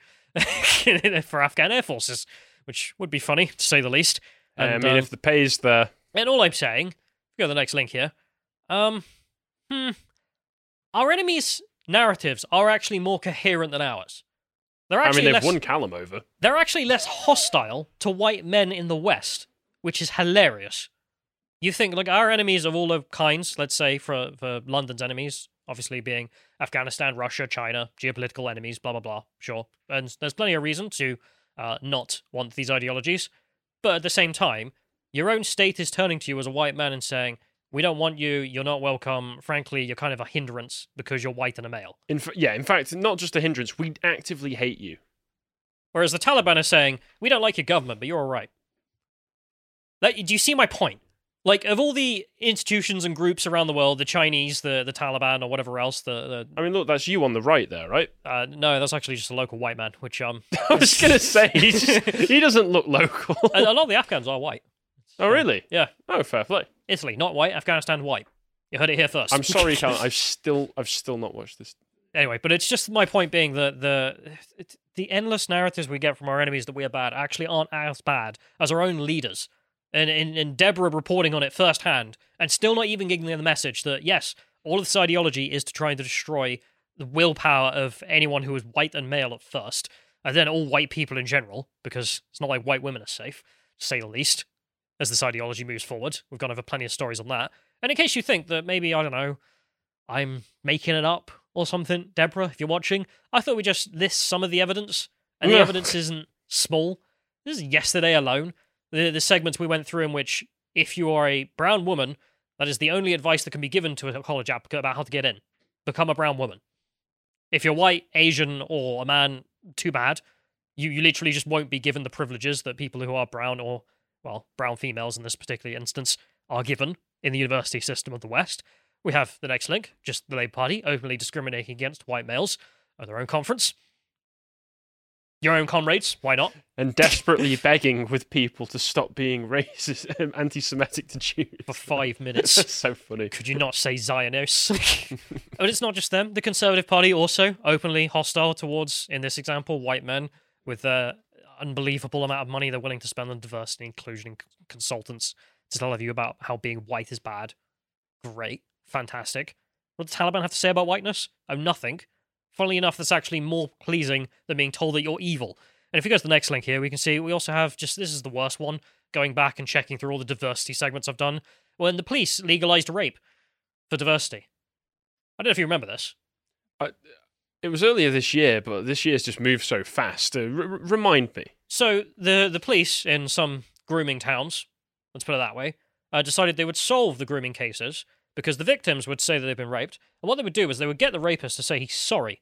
for Afghan air forces, which would be funny, to say the least. And, I mean, um, if the pay's there. and all I'm saying, go to the next link here, um, hmm, our enemies' narratives are actually more coherent than ours. They're I actually mean, they've less, won Callum over. they're actually less hostile to white men in the West, which is hilarious. You think, like, our enemies of all of kinds, let's say, for, for London's enemies, obviously being Afghanistan, Russia, China, geopolitical enemies, blah, blah, blah, sure. And there's plenty of reason to uh, not want these ideologies. But at the same time, your own state is turning to you as a white man and saying, we don't want you, you're not welcome, frankly, you're kind of a hindrance because you're white and a male. In f- yeah, in fact, not just a hindrance, we actively hate you. Whereas the Taliban are saying, we don't like your government, but you're all right. Like, do you see my point? Like, of all the institutions and groups around the world, the Chinese, the, the Taliban, or whatever else, the, I mean, look, that's you on the right there, right? the uh, no, that's actually just a local white man, which, um... I was going to say, he's just, he doesn't look local. a, a lot of the Afghans are white. Oh, really? Yeah. Oh, fair play. Italy, not white. Afghanistan, white. You heard it here first. I'm sorry, Callum. I've still, I've still not watched this. Anyway, but it's just my point being that the it, the endless narratives we get from our enemies that we are bad actually aren't as bad as our own leaders. And, and, and Deborah reporting on it firsthand, and still not even getting the message that, yes, all of this ideology is to try and destroy the willpower of anyone who is white and male at first, and then all white people in general, because it's not like white women are safe, to say the least, as this ideology moves forward. We've gone over plenty of stories on that. And in case you think that maybe, I don't know, I'm making it up or something, Deborah, if you're watching, I thought we just list some of the evidence, and the Ugh. evidence isn't small. This is yesterday alone. The, the segments we went through in which, if you are a brown woman, that is the only advice that can be given to a college applicant about how to get in. Become a brown woman. If you're white, Asian, or a man, too bad. You, you literally just won't be given the privileges that people who are brown or, well, brown females in this particular instance, are given in the university system of the West. We have the next link, just the Labour Party openly discriminating against white males at their own conference. Your own comrades, why not? And desperately begging with people to stop being racist and anti-Semitic to Jews. For five minutes. That's so funny. Could you not say Zionists? But it's not just them. The Conservative Party also openly hostile towards, in this example, white men with the unbelievable amount of money they're willing to spend on diversity, inclusion, and consultants to tell you about how being white is bad. Great. Fantastic. What does the Taliban have to say about whiteness? Oh, nothing. Funnily enough, that's actually more pleasing than being told that you're evil. And if we go to the next link here, we can see we also have just, this is the worst one, going back and checking through all the diversity segments I've done, when the police legalized rape for diversity. I don't know if you remember this. I, it was earlier this year, but this year's just moved so fast. Uh, r- remind me. So the, the police in some grooming towns, let's put it that way, uh, decided they would solve the grooming cases because the victims would say that they've been raped, and what they would do is they would get the rapist to say he's sorry.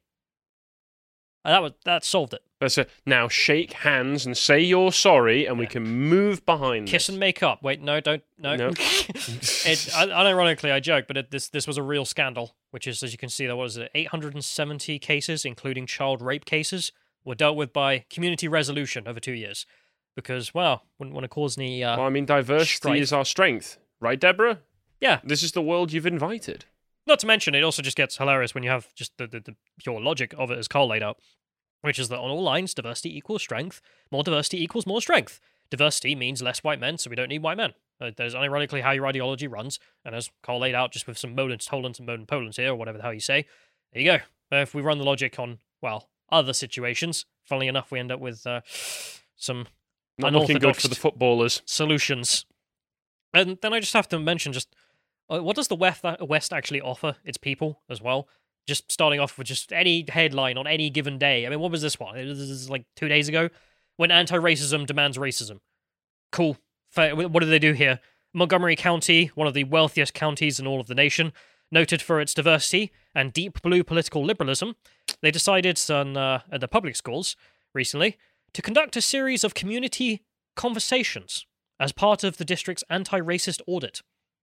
And that, would, that solved it. Let's uh, now shake hands and say you're sorry, and we can move behind Kiss this. and make up. Wait, no, don't, no. No. it, unironically, I joke, but it, this this was a real scandal, which is, as you can see, there was eight hundred seventy cases, including child rape cases, were dealt with by community resolution over two years. Because, well, wouldn't want to cause any... Uh, Well, I mean, diversity strife. is our strength. Right, Deborah? Yeah. This is the world you've invited. Not to mention, it also just gets hilarious when you have just the, the, the pure logic of it as Carl laid out, which is that on all lines, diversity equals strength. More diversity equals more strength. Diversity means less white men, so we don't need white men. Uh, that is ironically how your ideology runs, and as Carl laid out, just with some modern Tolands and modern Polands here, or whatever the hell you say, there you go. Uh, if we run the logic on, well, other situations, funnily enough, we end up with uh, some Not looking good unorthodox for the footballers. solutions. And then I just have to mention just, uh, what does the West, West actually offer its people as well? Just starting off with just any headline on any given day. I mean, what was this one? This is like two days ago. When anti-racism demands racism. Cool. Fair. What do they do here? Montgomery County, one of the wealthiest counties in all of the nation, noted for its diversity and deep blue political liberalism, they decided on, uh, at the public schools recently to conduct a series of community conversations as part of the district's anti-racist audit.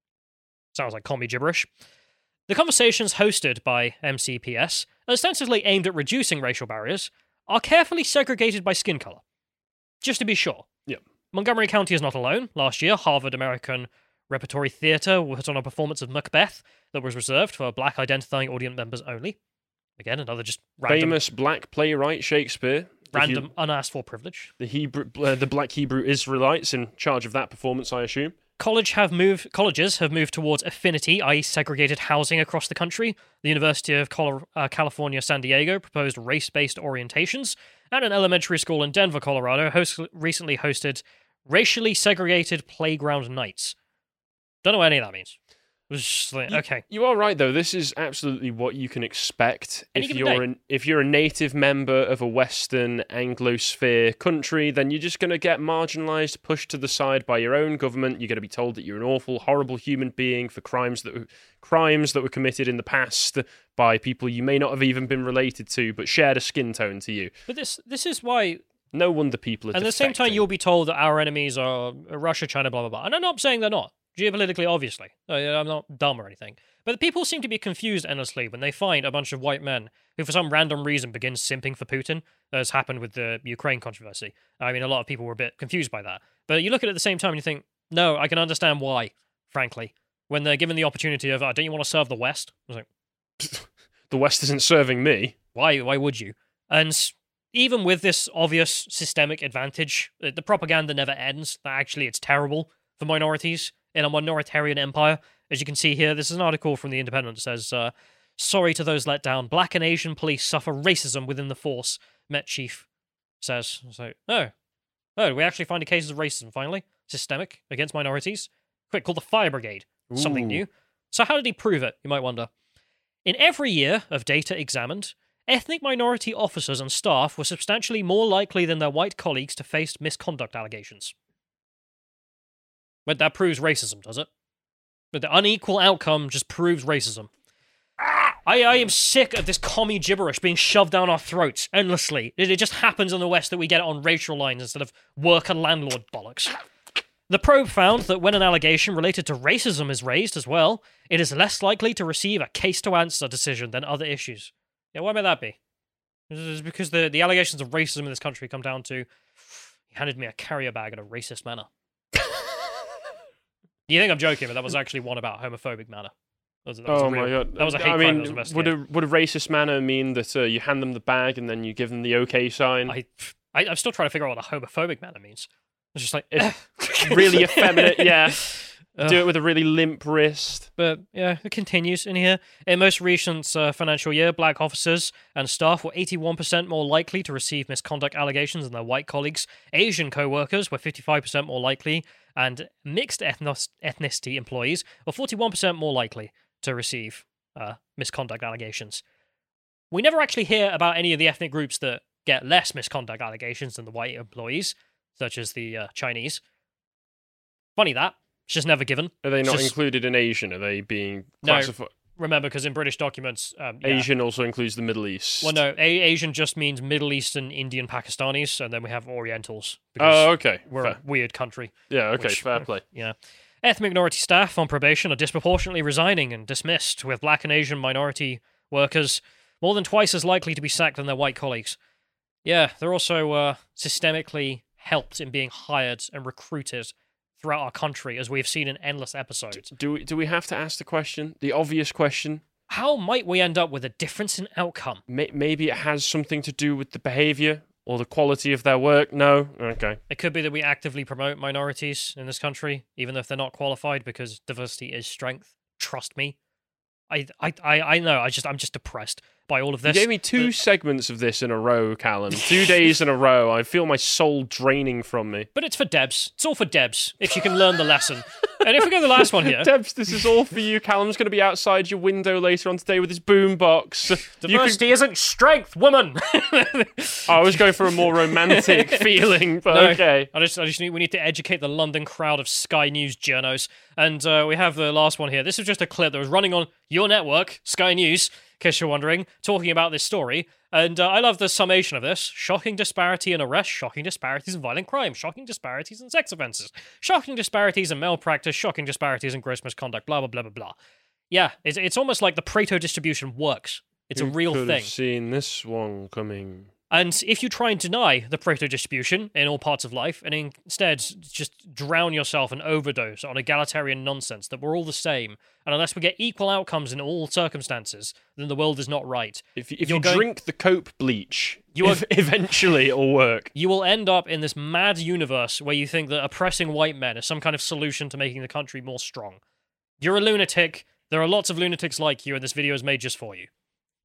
Sounds like commie gibberish. The conversations hosted by M C P S, ostensibly aimed at reducing racial barriers, are carefully segregated by skin color. Just to be sure. Yep. Montgomery County is not alone. Last year, Harvard American Repertory Theatre put on a performance of Macbeth that was reserved for black identifying audience members only. Again, another just random, Famous black playwright Shakespeare. random You, unasked for privilege. the Hebrew, uh, the black Hebrew Israelites in charge of that performance, I assume. College have moved. Colleges have moved towards affinity, that is segregated housing across the country. The University of Colo- uh, California, San Diego proposed race-based orientations, and an elementary school in Denver, Colorado host- recently hosted racially segregated playground nights. Don't know what any of that means. It was just like, You- okay. You are right, though. This is absolutely what you can expect Any if given you're day. an, if you're a native member of a Western Anglosphere country. Then you're just going to get marginalised, pushed to the side by your own government. You're going to be told that you're an awful, horrible human being for crimes that were, crimes that were committed in the past by people you may not have even been related to, but shared a skin tone to you. But this this is why. No wonder people are. And at the same time, defecting. you'll be told that our enemies are Russia, China, blah blah blah. And I'm not saying they're not. Geopolitically, obviously. Uh, I'm not dumb or anything. But the people seem to be confused endlessly when they find a bunch of white men who, for some random reason, begin simping for Putin, as happened with the Ukraine controversy. I mean, a lot of people were a bit confused by that. But you look at it at the same time and you think, no, I can understand why, frankly. When they're given the opportunity of, oh, don't you want to serve the West? I was like, The West isn't serving me. why, why would you? And even with this obvious systemic advantage, uh, the propaganda never ends, that actually it's terrible for minorities in a minoritarian empire. As you can see here, this is an article from The Independent that says, uh, sorry to those let down. Black and Asian police suffer racism within the force, Met Chief says. So, oh. Oh, we actually find a case of racism, finally. Systemic, against minorities. Quick, called the Fire Brigade. Something Ooh. new. So how did he prove it, you might wonder? In every year of data examined, ethnic minority officers and staff were substantially more likely than their white colleagues to face misconduct allegations. But that proves racism, does it? But the unequal outcome just proves racism. I, I am sick of this commie gibberish being shoved down our throats endlessly. It, it just happens in the West that we get it on racial lines instead of worker-landlord bollocks. The probe found that when an allegation related to racism is raised as well, it is less likely to receive a case-to-answer decision than other issues. Yeah, why might that be? It's because the, the allegations of racism in this country come down to, he handed me a carrier bag in a racist manner. You think I'm joking, but that was actually one about homophobic manner. That was, that was Oh a real- my god! That was a hate I crime mean, that was would investigated. a would a racist manner mean that uh, you hand them the bag and then you give them the OK sign? I, I, I'm still trying to figure out what a homophobic manner means. It's just like, It's really effeminate, yeah. Ugh. Do it with a really limp wrist. But yeah, it continues in here. In most recent uh, financial year, black officers and staff were eighty-one percent more likely to receive misconduct allegations than their white colleagues. Asian co-workers were fifty-five percent more likely, and mixed ethnos- ethnicity employees were forty-one percent more likely to receive uh, misconduct allegations. We never actually hear about any of the ethnic groups that get less misconduct allegations than the white employees, such as the uh, Chinese. Funny that. It's just never given. Are they It's not just- included in Asian? Are they being No. classified? Remember, because in British documents, um, yeah. Asian also includes the Middle East. Well, no, A- Asian just means Middle Eastern, Indian, Pakistanis, and then we have Orientals. Because Oh, okay. we're Fair. a weird country. Yeah, okay, which- fair play. Yeah. Ethnic minority staff on probation are disproportionately resigning and dismissed, with black and Asian minority workers more than twice as likely to be sacked than their white colleagues. Yeah, they're also uh, systemically helped in being hired and recruited throughout our country, as we've seen in endless episodes. Do we, do we have to ask the question? The obvious question? How might we end up with a difference in outcome? May- maybe it has something to do with the behaviour or the quality of their work? No? Okay. It could be that we actively promote minorities in this country, even though if they're not qualified, because diversity is strength. Trust me. I, I, I, I know. I just, I'm just depressed by all of You this. gave me two The- segments of this in a row, Callum. Two days in a row. I feel my soul draining from me. But it's for Debs. It's all for Debs, if you can learn the lesson. And if we go to the last one here, Debs, this is all for you. Callum's going to be outside your window later on today with his boombox. You can- diversity isn't strength, woman. I was going for a more romantic feeling, but No, okay. I just, I just need, we need to educate the London crowd of Sky News journos. And uh, we have the last one here. This is just a clip that was running on your network, Sky News, case you're wondering, talking about this story. And uh, I love the summation of this. Shocking disparity in arrests, shocking disparities in violent crime, shocking disparities in sex offences, shocking disparities in malpractice, shocking disparities in gross misconduct, blah, blah, blah, blah, blah. Yeah, it's, it's almost like the Pareto distribution works. It's Who a real could thing. have seen this one coming? And if you try and deny the Pareto distribution in all parts of life, and instead just drown yourself and overdose on egalitarian nonsense that we're all the same, and unless we get equal outcomes in all circumstances, then the world is not right. If, if You're you going- drink the cope bleach, You ev- eventually it'll work. You will end up in this mad universe where you think that oppressing white men is some kind of solution to making the country more strong. You're a lunatic. There are lots of lunatics like you, and this video is made just for you.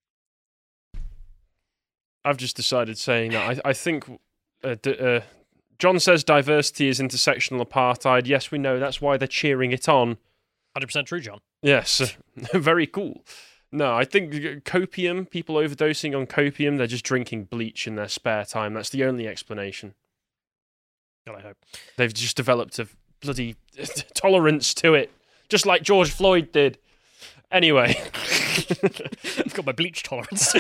I've just decided saying that. I, I think uh, d- uh, John says diversity is intersectional apartheid. Yes, we know. That's why they're cheering it on. one hundred percent true, John. Yes, very cool. No, I think copium, people overdosing on copium, they're just drinking bleach in their spare time. That's the only explanation. God, I hope. They've just developed a bloody tolerance to it, just like George Floyd did. Anyway. I've got my bleach tolerance.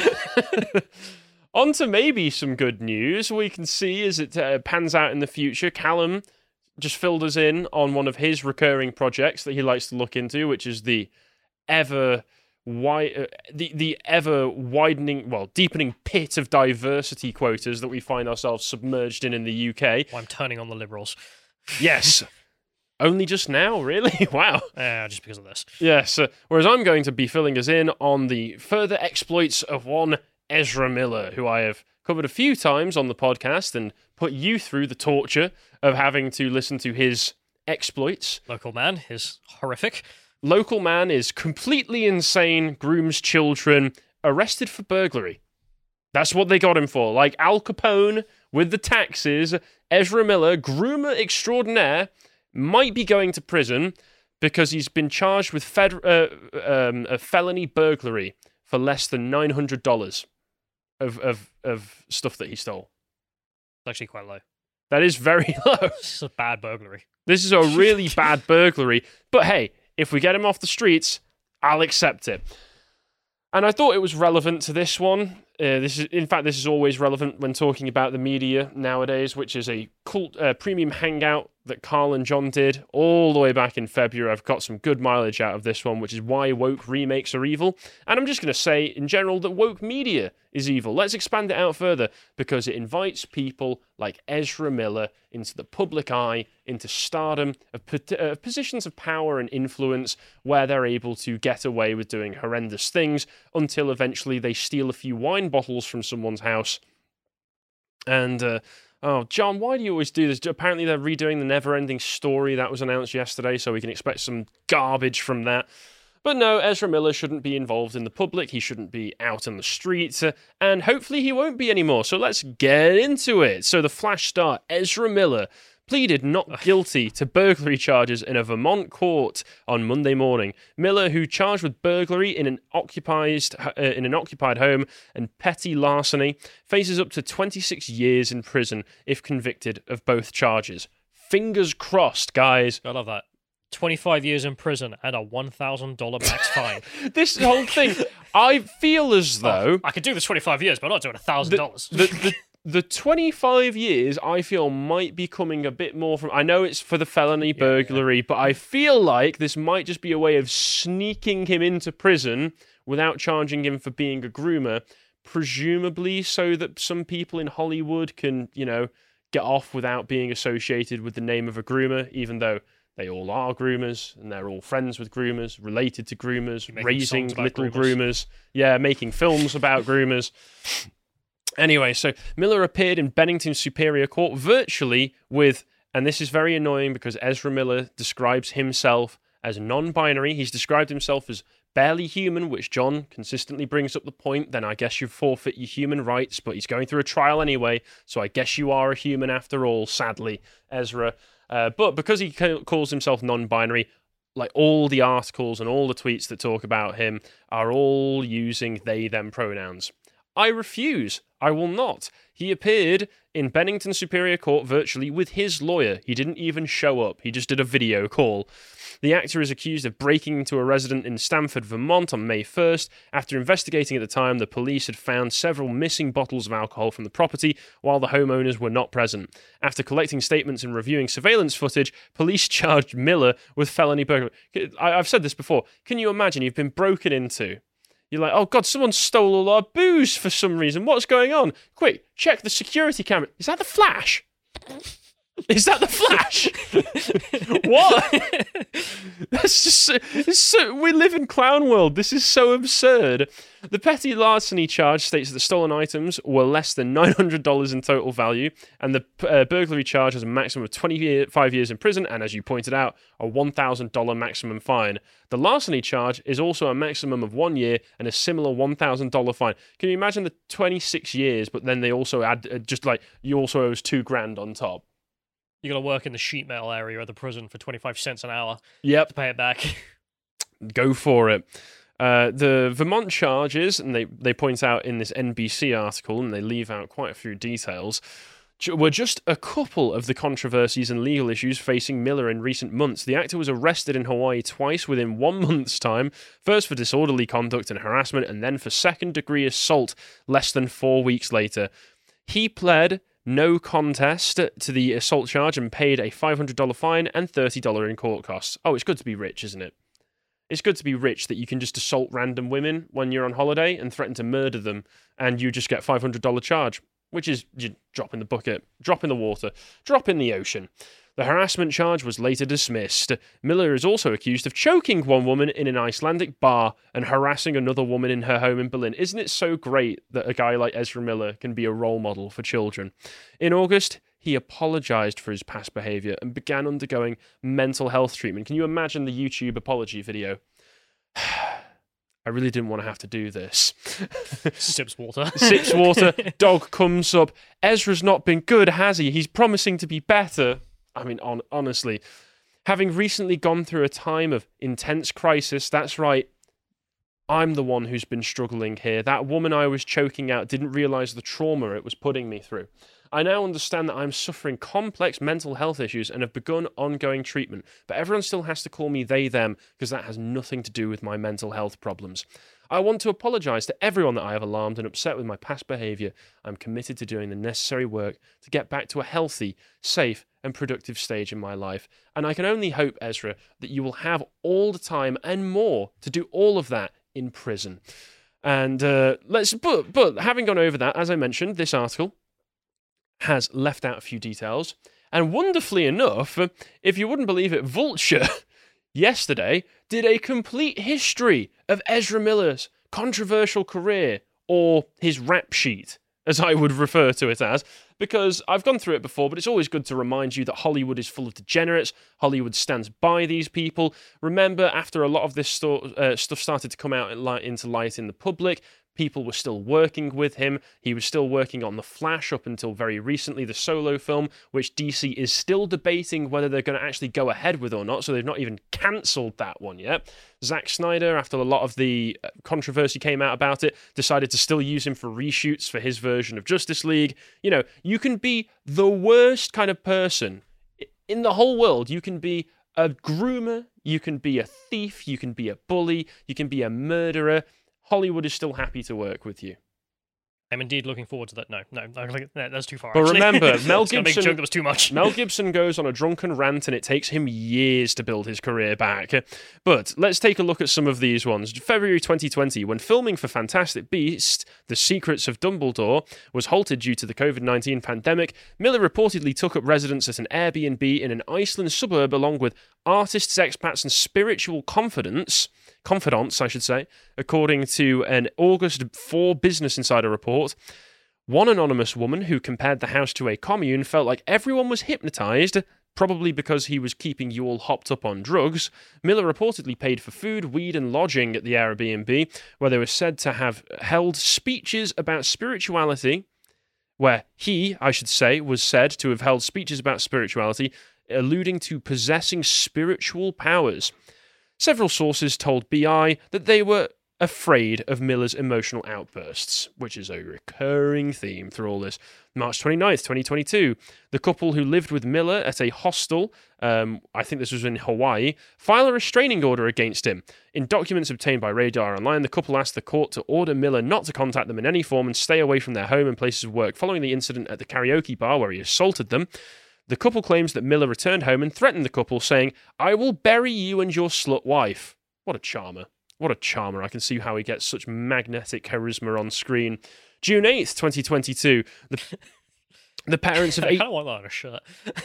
On to maybe some good news. We can see as it uh, pans out in the future. Callum just filled us in on one of his recurring projects that he likes to look into, which is the ever wi- uh, the the ever widening, well, deepening pit of diversity quotas that we find ourselves submerged in in the U K. Well, I'm turning on the liberals. Yes. Only just now, really? Wow. Uh, just because of this. Yes. Uh, whereas I'm going to be filling us in on the further exploits of one Ezra Miller, who I have covered a few times on the podcast and put you through the torture of having to listen to his exploits. Local man is horrific. Local man is completely insane, grooms children, arrested for burglary. That's what they got him for. Like Al Capone with the taxes, Ezra Miller, groomer extraordinaire, might be going to prison because he's been charged with fed- uh, um, a felony burglary for less than nine hundred dollars. Of, of of stuff that he stole. It's actually quite low. That is very low. It's a bad burglary. This is a really bad burglary. But hey, if we get him off the streets, I'll accept it. And I thought it was relevant to this one. Uh, this is, in fact, this is always relevant when talking about the media nowadays, which is a cult, uh, premium hangout that Carl and John did all the way back in February. I've got some good mileage out of this one, which is why woke remakes are evil. And I'm just going to say, in general, that woke media is evil. Let's expand it out further, because it invites people like Ezra Miller into the public eye, into stardom, of uh, positions of power and influence, where they're able to get away with doing horrendous things until eventually they steal a few wine bottles from someone's house. And, uh, oh, John, why do you always do this? Apparently they're redoing the Never-Ending Story that was announced yesterday, so we can expect some garbage from that. But no, Ezra Miller shouldn't be involved in the public. He shouldn't be out on the streets, uh, and hopefully he won't be anymore. So let's get into it. So the Flash star Ezra Miller pleaded not guilty to burglary charges in a Vermont court on Monday morning. Miller, who charged with burglary in an occupied uh, in an occupied home and petty larceny, faces up to twenty-six years in prison if convicted of both charges. Fingers crossed, guys. I love that. twenty-five years in prison and a one thousand dollars max fine. This whole thing, I feel as though... Oh, I could do this twenty-five years, but I'm not doing one thousand dollars. The, the, the twenty-five years, I feel, might be coming a bit more from... I know it's for the felony burglary, yeah. but I feel like this might just be a way of sneaking him into prison without charging him for being a groomer, presumably so that some people in Hollywood can, you know, get off without being associated with the name of a groomer, even though they all are groomers, and they're all friends with groomers, related to groomers, raising little groomers. groomers. Yeah, making films about groomers. Anyway, so Miller appeared in Bennington Superior Court virtually with, and this is very annoying because Ezra Miller describes himself as non-binary. He's described himself as barely human, which John consistently brings up the point, then I guess you forfeit your human rights, but he's going through a trial anyway, so I guess you are a human after all, sadly, Ezra. Uh, but because he ca- calls himself non-binary, like all the articles and all the tweets that talk about him are all using they, them pronouns. I refuse. I will not. He appeared in Bennington Superior Court virtually with his lawyer. He didn't even show up. He just did a video call. The actor is accused of breaking into a residence in Stamford, Vermont on May first. After investigating at the time, the police had found several missing bottles of alcohol from the property while the homeowners were not present. After collecting statements and reviewing surveillance footage, police charged Miller with felony burglary. I've said this before. Can you imagine you've been broken into? You're like, oh God, someone stole all our booze for some reason. What's going on? Quick, check the security camera. Is that the Flash? Is that the Flash? What? That's just so, it's so. We live in clown world. This is so absurd. The petty larceny charge states that the stolen items were less than nine hundred dollars in total value, and the uh, burglary charge has a maximum of twenty-five years in prison, and as you pointed out, a one thousand dollars maximum fine. The larceny charge is also a maximum of one year and a similar one thousand dollars fine. Can you imagine the twenty-six years, but then they also add, uh, just like, you also owe us two grand on top? You got to work in the sheet metal area of the prison for twenty-five cents an hour Yep. to pay it back. Go for it. Uh, the Vermont charges, and they, they point out in this N B C article, and they leave out quite a few details, were just a couple of the controversies and legal issues facing Miller in recent months. The actor was arrested in Hawaii twice within one month's time, first for disorderly conduct and harassment, and then for second-degree assault less than four weeks later. He pled no contest to the assault charge and paid a five hundred dollars fine and thirty dollars in court costs. Oh, it's good to be rich, isn't it? It's good to be rich that you can just assault random women when you're on holiday and threaten to murder them, and you just get five hundred dollars charge, which is you drop in the bucket, drop in the water, drop in the ocean. The harassment charge was later dismissed. Miller is also accused of choking one woman in an Icelandic bar and harassing another woman in her home in Berlin. Isn't it so great that a guy like Ezra Miller can be a role model for children? In August, he apologized for his past behavior and began undergoing mental health treatment. Can you imagine the YouTube apology video? I really didn't want to have to do this. Sips water. Sips water. Dog comes up. Ezra's not been good, has he? He's promising to be better. I mean, on, honestly, having recently gone through a time of intense crisis, that's right, I'm the one who's been struggling here. That woman I was choking out didn't realise the trauma it was putting me through. I now understand that I'm suffering complex mental health issues and have begun ongoing treatment, but everyone still has to call me they, them, because that has nothing to do with my mental health problems. I want to apologise to everyone that I have alarmed and upset with my past behaviour. I'm committed to doing the necessary work to get back to a healthy, safe, and productive stage in my life. And I can only hope, Ezra, that you will have all the time and more to do all of that in prison. And uh, let's, but, but having gone over that, as I mentioned, this article has left out a few details. And wonderfully enough, if you wouldn't believe it, Vulture yesterday did a complete history of Ezra Miller's controversial career, or his rap sheet, as I would refer to it as, because I've gone through it before, but it's always good to remind you that Hollywood is full of degenerates. Hollywood stands by these people. Remember, after a lot of this sto- uh, stuff started to come out in light, into light in the public, people were still working with him. He was still working on The Flash up until very recently, the solo film, which D C is still debating whether they're going to actually go ahead with or not, so they've not even cancelled that one yet. Zack Snyder, after a lot of the controversy came out about it, decided to still use him for reshoots for his version of Justice League. You know, you can be the worst kind of person in the whole world. You can be a groomer, you can be a thief, you can be a bully, you can be a murderer. Hollywood is still happy to work with you. I'm indeed looking forward to that. No, no, no that's too far. But actually. remember, Mel Gibson, Gibson, joke that was too much. Mel Gibson goes on a drunken rant, and it takes him years to build his career back. But let's take a look at some of these ones. February twenty twenty, when filming for Fantastic Beasts: The Secrets of Dumbledore was halted due to the covid nineteen pandemic, Miller reportedly took up residence at an Airbnb in an Iceland suburb along with artists, expats, and spiritual confidants. Confidants, I should say, according to an August fourth Business Insider report. One anonymous woman who compared the house to a commune felt like everyone was hypnotized, probably because he was keeping you all hopped up on drugs. Miller reportedly paid for food, weed, and lodging at the Airbnb, where they were said to have held speeches about spirituality, where he, I should say, was said to have held speeches about spirituality, alluding to possessing spiritual powers. Several sources told B I that they were afraid of Miller's emotional outbursts, which is a recurring theme through all this. March twenty-ninth, twenty twenty-two, the couple who lived with Miller at a hostel, um, I think this was in Hawaii, file a restraining order against him. In documents obtained by Radar Online, the couple asked the court to order Miller not to contact them in any form and stay away from their home and places of work following the incident at the karaoke bar where he assaulted them. The couple claims that Miller returned home and threatened the couple, saying, "I will bury you and your slut wife." What a charmer. What a charmer. I can see how he gets such magnetic charisma on screen. June eighth, twenty twenty-two. The, the parents of I eight... kind of want that on a shirt.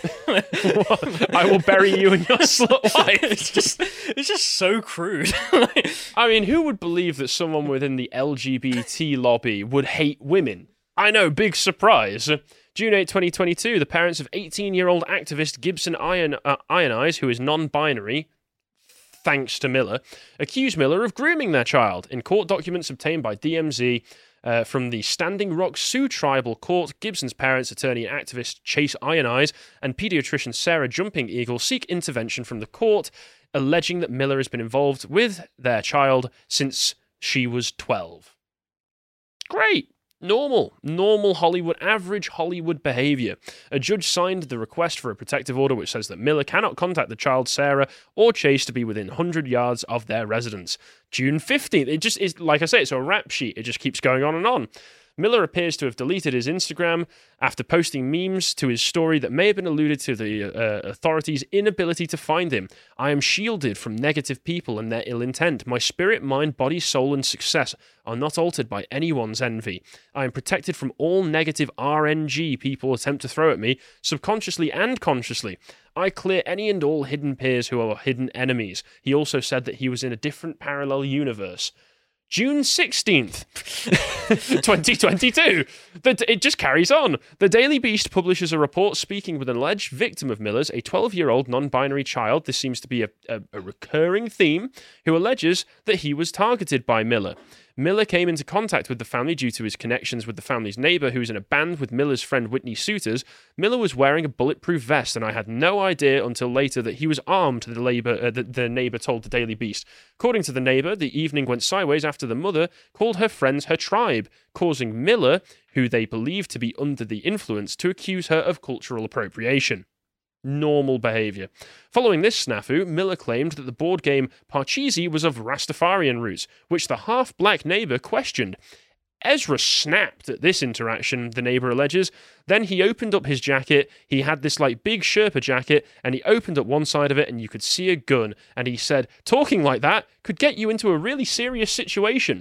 I will bury you and your slut wife. It's just, it's just so crude. I mean, who would believe that someone within the L G B T lobby would hate women? I know, big surprise. June eighth, twenty twenty-two, the parents of eighteen-year-old activist Gibson Iron, uh, Ionize, who is non-binary, thanks to Miller, accused Miller of grooming their child. In court documents obtained by D M Z uh, from the Standing Rock Sioux Tribal Court, Gibson's parents, attorney and activist Chase Ionize, and pediatrician Sarah Jumping Eagle seek intervention from the court, alleging that Miller has been involved with their child since she was twelve. Great. Normal, normal Hollywood, average Hollywood behaviour. A judge signed the request for a protective order which says that Miller cannot contact the child Sarah or Chase to be within one hundred yards of their residence. June fifteenth, it just is, like I say, it's a rap sheet. It just keeps going on and on. Miller appears to have deleted his Instagram after posting memes to his story that may have been alluded to the uh, authorities' inability to find him. "I am shielded from negative people and their ill intent. My spirit, mind, body, soul, and success are not altered by anyone's envy. I am protected from all negative R N G people attempt to throw at me, subconsciously and consciously. I clear any and all hidden peers who are hidden enemies." He also said that he was in a different parallel universe. June sixteenth, twenty twenty-two. The, it just carries on. The Daily Beast publishes a report speaking with an alleged victim of Miller's, a twelve-year-old non-binary child. This seems to be a, a, a recurring theme, who alleges that he was targeted by Miller. Miller came into contact with the family due to his connections with the family's neighbour, who is in a band with Miller's friend Whitney Suiters. Miller was wearing a bulletproof vest, and I had no idea until later that he was armed, the, labor, uh, the, the neighbour told the Daily Beast. According to the neighbour, the evening went sideways after the mother called her friends her tribe, causing Miller, who they believed to be under the influence, to accuse her of cultural appropriation. Normal behaviour. Following this snafu, Miller claimed that the board game Parcheesi was of Rastafarian roots, which the half-black neighbour questioned. Ezra snapped at this interaction, the neighbour alleges. Then he opened up his jacket. He had this like big Sherpa jacket, and he opened up one side of it and you could see a gun. And he said, "Talking like that could get you into a really serious situation."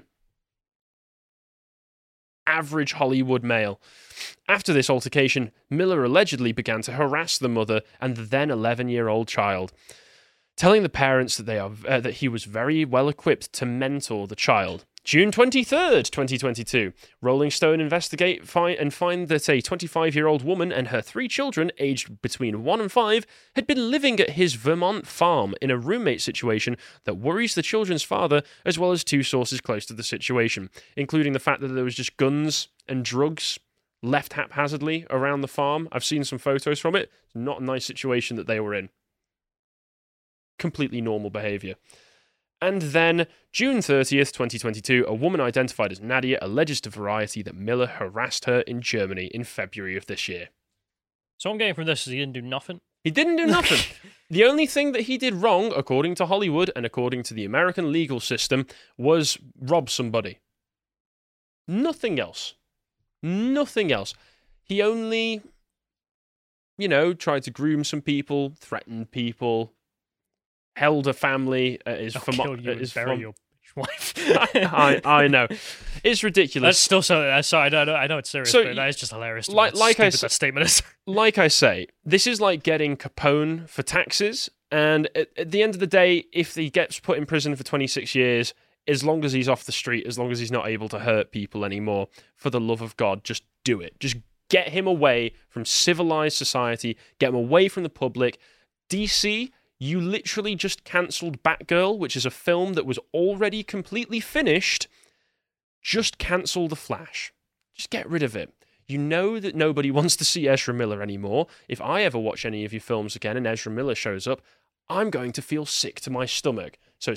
Average Hollywood male. After this altercation, Miller allegedly began to harass the mother and the then eleven-year-old child, telling the parents that they are uh, that he was very well equipped to mentor the child. June twenty-third, twenty twenty-two. Rolling Stone investigate find, and find that a twenty-five-year-old woman and her three children, aged between one and five, had been living at his Vermont farm in a roommate situation that worries the children's father, as well as two sources close to the situation, including the fact that there was just guns and drugs left haphazardly around the farm. I've seen some photos from it. It's not a nice situation that they were in. Completely normal behaviour. And then, June thirtieth, twenty twenty-two, a woman identified as Nadia alleges to Variety that Miller harassed her in Germany in February of this year. So what I'm getting from this is he didn't do nothing. He didn't do nothing. The only thing that he did wrong, according to Hollywood and according to the American legal system, was rob somebody. Nothing else. Nothing else. He only, you know, tried to groom some people, threatened people, held a family at his I'll fam- kill you at and his bury fam- your wife. I, I know. It's ridiculous. That's still so. Uh, sorry, I know, I know it's serious, So, but that is just hilarious. To like- me. like I Stupid s- that statement is. Like I say, this is like getting Capone for taxes, and at, at the end of the day, if he gets put in prison for twenty-six years, as long as he's off the street, as long as he's not able to hurt people anymore, for the love of God, just do it. Just get him away from civilized society, get him away from the public. D C, you literally just cancelled Batgirl, which is a film that was already completely finished. Just cancel The Flash. Just get rid of it. You know that nobody wants to see Ezra Miller anymore. If I ever watch any of your films again and Ezra Miller shows up, I'm going to feel sick to my stomach. So it's just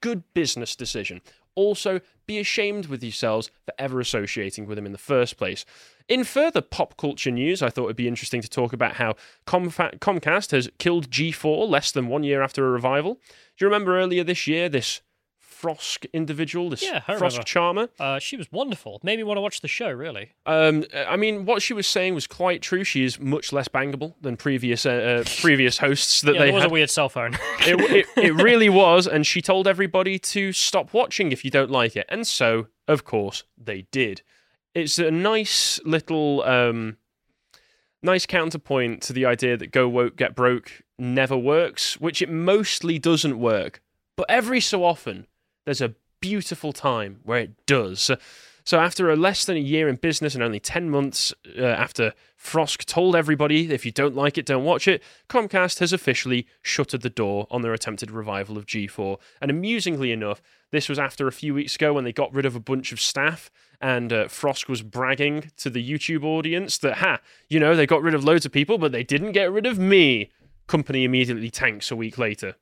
good business decision. Also, be ashamed with yourselves for ever associating with him in the first place. In further pop culture news, I thought it'd be interesting to talk about how Comfa- Comcast has killed G four less than one year after a revival. Do you remember earlier this year, this Frosk individual, this Yeah, I Frosk remember. charmer? Uh, she was wonderful. Made me want to watch the show, really. Um, I mean, what she was saying was quite true. She is much less bangable than previous uh, uh, previous hosts that Yeah, they there was had. a weird cell phone. it, it, it really was, and she told everybody to stop watching if you don't like it. And so, of course, they did. It's a nice little, um, nice counterpoint to the idea that go woke, get broke never works, which it mostly doesn't work. But every so often, there's a beautiful time where it does. So after a less than a year in business and only ten months uh, after Frosk told everybody, if you don't like it, don't watch it, Comcast has officially shuttered the door on their attempted revival of G four. And amusingly enough, this was after a few weeks ago when they got rid of a bunch of staff, and uh, Frosk was bragging to the YouTube audience that, ha, you know, they got rid of loads of people, but they didn't get rid of me. Company immediately tanks a week later.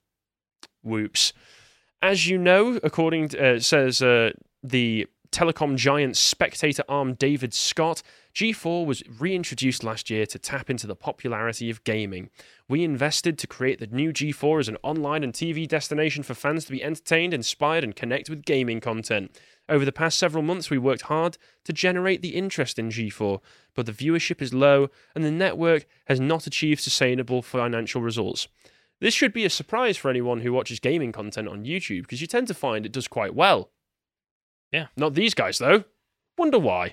Whoops. As you know, according to, uh, says uh, the telecom giant spectator arm David Scott, G four was reintroduced last year to tap into the popularity of gaming. We invested to create the new G four as an online and T V destination for fans to be entertained, inspired, and connect with gaming content. Over the past several months, we worked hard to generate the interest in G four, but the viewership is low and the network has not achieved sustainable financial results. This should be a surprise for anyone who watches gaming content on YouTube, because you tend to find it does quite well. Yeah. Not these guys, though. Wonder why.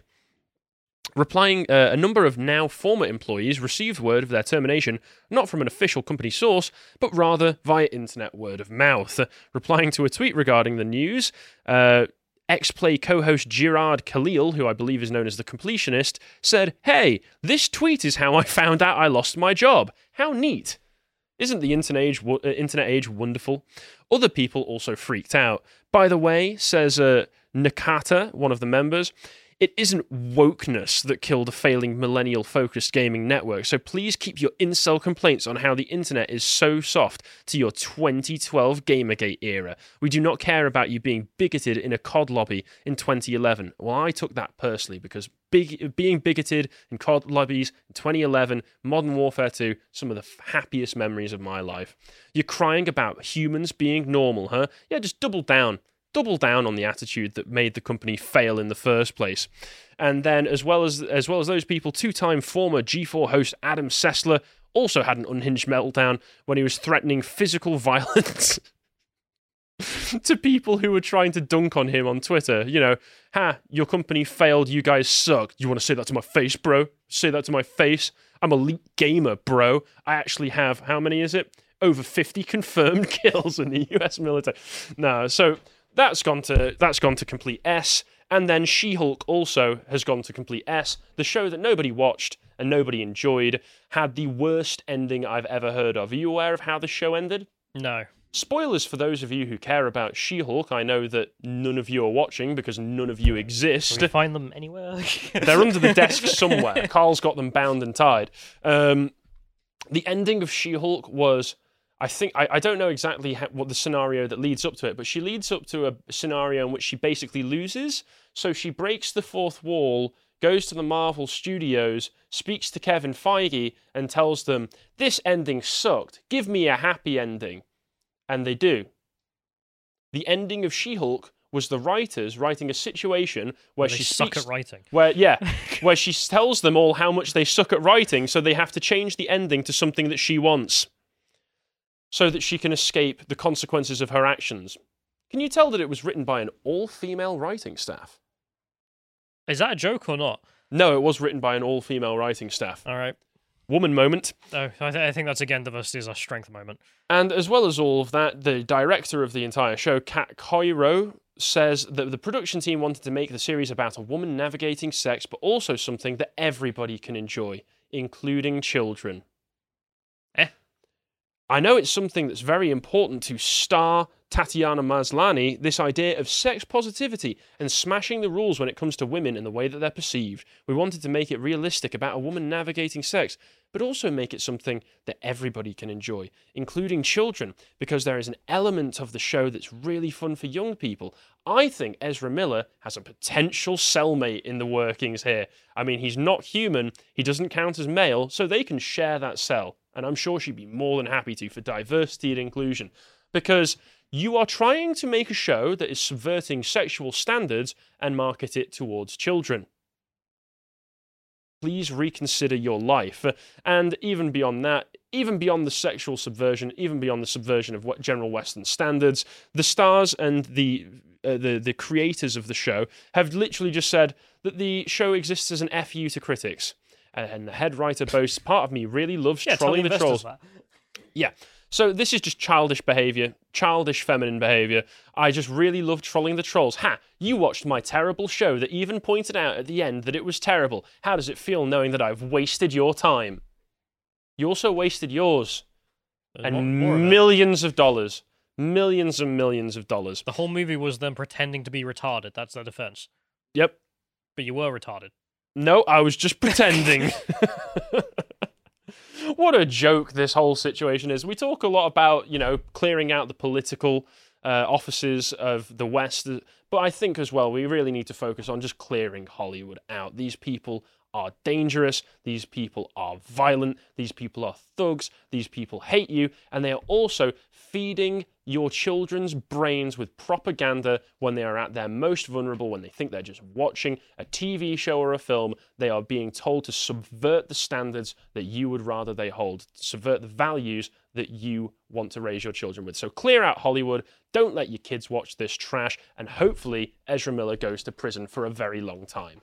Replying, uh, a number of now former employees received word of their termination, not from an official company source, but rather via internet word of mouth. Replying to a tweet regarding the news, uh, X-Play co-host Girard Khalil, who I believe is known as the Completionist, said, "Hey, this tweet is how I found out I lost my job. How neat. Isn't the internet age, uh, internet age wonderful?" Other people also freaked out. By the way, says uh, Nakata, one of the members, it isn't wokeness that killed a failing millennial-focused gaming network, so please keep your incel complaints on how the internet is so soft to your twenty twelve Gamergate era. We do not care about you being bigoted in a C O D lobby in twenty eleven. Well, I took that personally, because big, being bigoted in C O D lobbies in twenty eleven, Modern Warfare two, some of the happiest memories of my life. You're crying about humans being normal, huh? Yeah, just double down. Double down on the attitude that made the company fail in the first place. And then, as well as as well as those people, two-time former G four host Adam Sessler also had an unhinged meltdown when he was threatening physical violence to people who were trying to dunk on him on Twitter. You know, ha, your company failed, you guys suck. You want to say that to my face, bro? Say that to my face? I'm an elite gamer, bro. I actually have, how many is it? Over fifty confirmed kills in the U S military. No, so that's gone to that's gone to complete S. And then She-Hulk also has gone to complete S. The show that nobody watched and nobody enjoyed had the worst ending I've ever heard of. Are you aware of how the show ended? No. Spoilers for those of you who care about She-Hulk. I know that none of you are watching because none of you exist. Can we find them anywhere? They're under the desk somewhere. Carl's got them bound and tied. Um, the ending of She-Hulk was... I think I, I don't know exactly how, what the scenario that leads up to it, but she leads up to a scenario in which she basically loses. So she breaks the fourth wall, goes to the Marvel Studios, speaks to Kevin Feige, and tells them, "This ending sucked. Give me a happy ending." And they do. The ending of She-Hulk was the writers writing a situation where they she suck speaks, at writing. where yeah, where she tells them all how much they suck at writing, so they have to change the ending to something that she wants, so that she can escape the consequences of her actions. Can you tell that it was written by an all-female writing staff? Is that a joke or not? No, it was written by an all-female writing staff. All right. Woman moment. No, I, th- I think that's again diversity is our strength moment. And as well as all of that, the director of the entire show, Kat Coiro, says that the production team wanted to make the series about a woman navigating sex, but also something that everybody can enjoy, including children. Eh? I know it's something that's very important to star Tatiana Maslany, this idea of sex positivity and smashing the rules when it comes to women and the way that they're perceived. We wanted to make it realistic about a woman navigating sex, but also make it something that everybody can enjoy, including children, because there is an element of the show that's really fun for young people. I think Ezra Miller has a potential cellmate in the workings here. I mean, he's not human, he doesn't count as male, so they can share that cell. And I'm sure she'd be more than happy to for diversity and inclusion. Because you are trying to make a show that is subverting sexual standards and market it towards children. Please reconsider your life. And even beyond that, even beyond the sexual subversion, even beyond the subversion of what general Western standards, the stars and the, uh, the, the creators of the show have literally just said that the show exists as an F U to critics. And the head writer boasts, part of me really loves Yeah, trolling tell the trolls. that. Yeah. So this is just childish behaviour, childish feminine behaviour. I just really love trolling the trolls. Ha! You watched my terrible show that even pointed out at the end that it was terrible. How does it feel knowing that I've wasted your time? You also wasted yours. There's and more- more of it. millions of dollars. Millions and millions of dollars. The whole movie was them pretending to be retarded. That's their defense. Yep. But you were retarded. No, I was just pretending. What a joke this whole situation is. We talk a lot about, you know, clearing out the political uh, offices of the West, but I think as well we really need to focus on just clearing Hollywood out. These people are dangerous, these people are violent, these people are thugs, these people hate you, and they are also feeding your children's brains with propaganda when they are at their most vulnerable, when they think they're just watching a T V show or a film. They are being told to subvert the standards that you would rather they hold, subvert the values that you want to raise your children with. So clear out Hollywood, don't let your kids watch this trash, and hopefully Ezra Miller goes to prison for a very long time.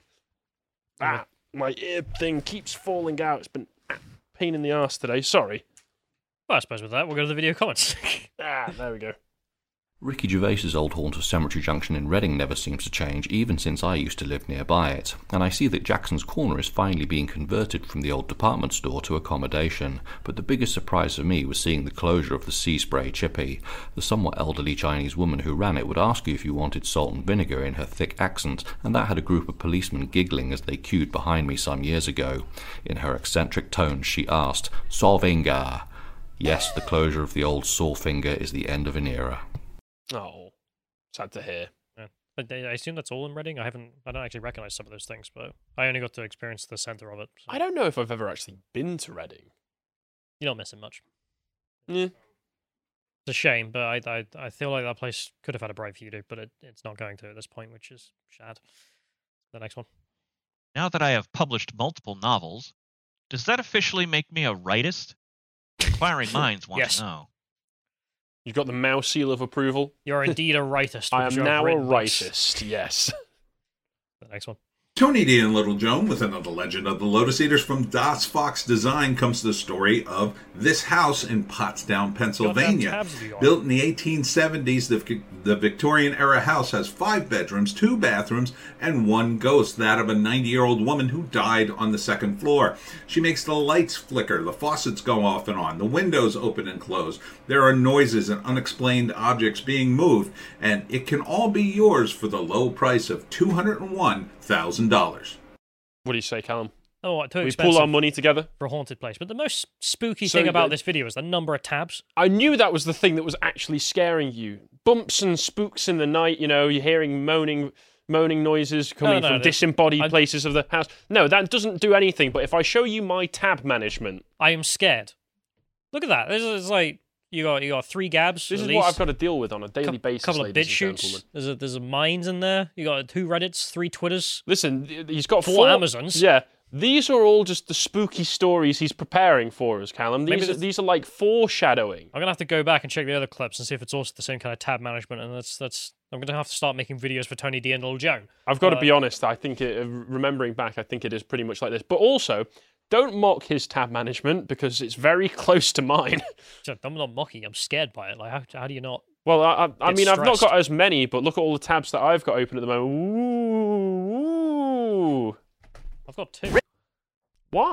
Ah, my ear thing keeps falling out. It's been a pain in the arse today, sorry. Well, I suppose with that, we'll go to the video comments. Ah, there we go. Ricky Gervais's old haunt of Cemetery Junction in Reading never seems to change, even since I used to live nearby it, and I see that Jackson's Corner is finally being converted from the old department store to accommodation, but the biggest surprise for me was seeing the closure of the Sea Spray Chippy. The somewhat elderly Chinese woman who ran it would ask you if you wanted salt and vinegar in her thick accent, and that had a group of policemen giggling as they queued behind me some years ago. In her eccentric tones she asked, "Sawfinger?" Yes, the closure of the old Sawfinger is the end of an era. Oh, sad to hear. Yeah. But I I assume that's all in Reading. I haven't. I don't actually recognize some of those things, but I only got to experience the center of it. So I don't know if I've ever actually been to Reading. you don't miss it much. Yeah. It's a shame, but I, I I feel like that place could have had a bright future, but it, it's not going to at this point, which is sad. The next one. Now that I have published multiple novels, does that officially make me a rightist? Inquiring minds want Yes. to know. You've got the mouse seal of approval. You're indeed a rightist. I because am you have now a written books. rightist, yes. The next one. Tony D and Little Joan with another Legend of the Lotus Eaters from Das Fox Design comes the story of this house in Pottstown, Pennsylvania. tabs have you got? Built in the eighteen seventies, the, the Victorian-era house has five bedrooms, two bathrooms, and one ghost, that of a ninety-year-old woman who died on the second floor. She makes the lights flicker, the faucets go off and on, the windows open and close. There are noises and unexplained objects being moved, and it can all be yours for the low price of two hundred one thousand dollars. What do you say, Callum? Oh, what, too We expensive pull our money together? for a haunted place. But the most spooky So thing about the- this video is the number of tabs. I knew that was the thing that was actually scaring you. Bumps and spooks in the night, you know, you're hearing moaning moaning noises coming no, from no. disembodied I- places of the house. No, that doesn't do anything, but if I show you my tab management, I am scared. Look at that. This is like you got you got three gabs. this at is least. what I've got to deal with on a daily Cou- basis, couple of ladies bit and shoots. gentlemen. There's a there's a mines in there. You got two Reddits, three Twitters. Listen, th- he's got Four four Amazons. Yeah, these are all just the spooky stories he's preparing for us, Callum. Maybe These are, this- these are like foreshadowing. I'm gonna have to go back and check the other clips and see if it's also the same kind of tab management. And that's that's I'm gonna have to start making videos for Tony D and Little Joan. I've got to Uh, be honest. I think, it, uh, remembering back, I think it is pretty much like this. But also, don't mock his tab management because it's very close to mine. So I'm not mocking. I'm scared by it. Like how, how do you not? Well, I, I, I Get mean, I've not stressed. got as many, but look at all the tabs that I've got open at the moment. Ooh, ooh. I've got two. Why?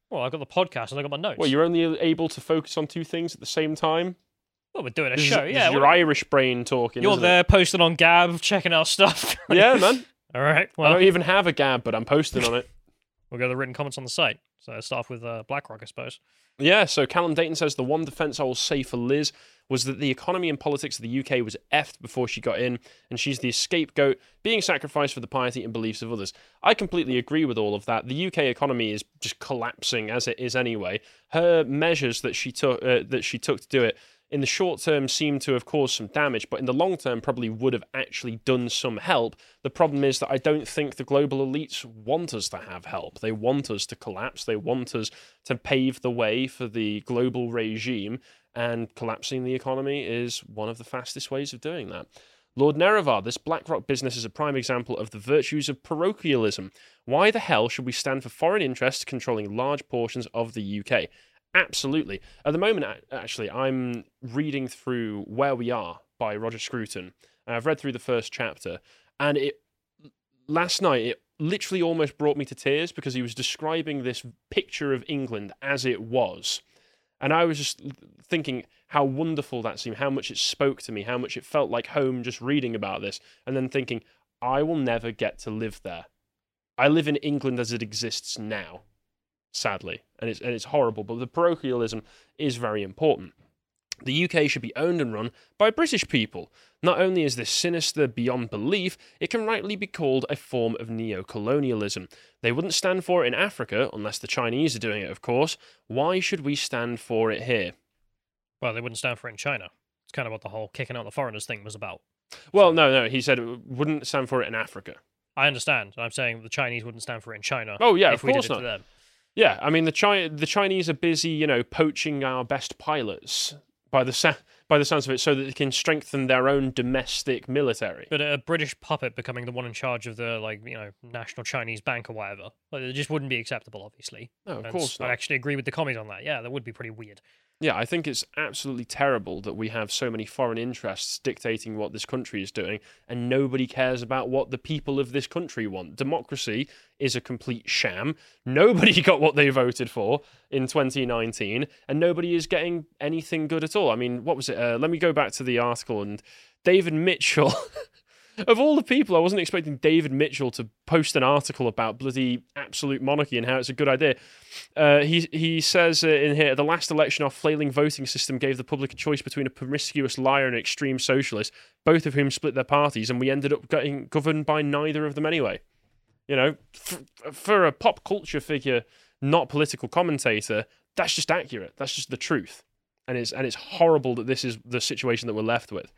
Well, I've got the podcast and I've got my notes. Well, you're only able to focus on two things at the same time? Well, we're doing a This show, is, yeah. This is your well, Irish brain talking, you're isn't there posting on Gab, checking out stuff. it? Yeah, man. All right, I well, don't even have a Gab, but I'm posting on it. we'll go to the written comments on the site. So let's start off with uh, BlackRock, I suppose. Yeah, so Callum Dayton says the one defence I will say for Liz was that the economy and politics of the U K was effed before she got in, and she's the scapegoat, being sacrificed for the piety and beliefs of others. I completely agree with all of that. The U K economy is just collapsing as it is anyway. Her measures that she took uh, that she took to do it in the short term seem to have caused some damage, but in the long term probably would have actually done some help. The problem is that I don't think the global elites want us to have help. They want us to collapse. They want us to pave the way for the global regime, and collapsing the economy is one of the fastest ways of doing that. Lord Nerevar, this BlackRock business is a prime example of the virtues of parochialism. Why the hell should we stand for foreign interests controlling large portions of the U K? Absolutely. At the moment, actually, I'm reading through Where We Are by Roger Scruton. I've read through the first chapter, and it last night it literally almost brought me to tears because he was describing this picture of England as it was. And I was just thinking how wonderful that seemed, how much it spoke to me, how much it felt like home just reading about this, and then thinking, I will never get to live there. I live in England as it exists now. Sadly, and it's and it's horrible, but the parochialism is very important. The U K should be owned and run by British people. Not only is this sinister beyond belief, it can rightly be called a form of neo-colonialism. They wouldn't stand for it in Africa, unless the Chinese are doing it, of course. Why should we stand for it here? Well, they wouldn't stand for it in China. It's kind of what the whole kicking out the foreigners thing was about. Well, no, no, he said it wouldn't stand for it in Africa. I understand. I'm saying the Chinese wouldn't stand for it in China. Oh, yeah, if of we course did it not. to them. Yeah, I mean the Chi- the Chinese are busy, you know, poaching our best pilots by the sa- by the sounds of it, so that they can strengthen their own domestic military. But a British puppet becoming the one in charge of the, like, you know, National Chinese Bank or whatever, like, it just wouldn't be acceptable, obviously. No, of And course I not. actually agree with the comment on that. Yeah, that would be pretty weird. Yeah, I think it's absolutely terrible that we have so many foreign interests dictating what this country is doing, and nobody cares about what the people of this country want. Democracy is a complete sham. Nobody got what they voted for in twenty nineteen, and nobody is getting anything good at all. I mean, what was it? Uh, let me go back to the article, and David Mitchell... Of all the people, I wasn't expecting David Mitchell to post an article about bloody absolute monarchy and how it's a good idea. Uh, he he says uh, in here, the last election, our flailing voting system gave the public a choice between a promiscuous liar and an extreme socialist, both of whom split their parties, and we ended up getting governed by neither of them anyway. You know, f- for a pop culture figure, not political commentator, that's just accurate. That's just the truth. And it's, and it's horrible that this is the situation that we're left with.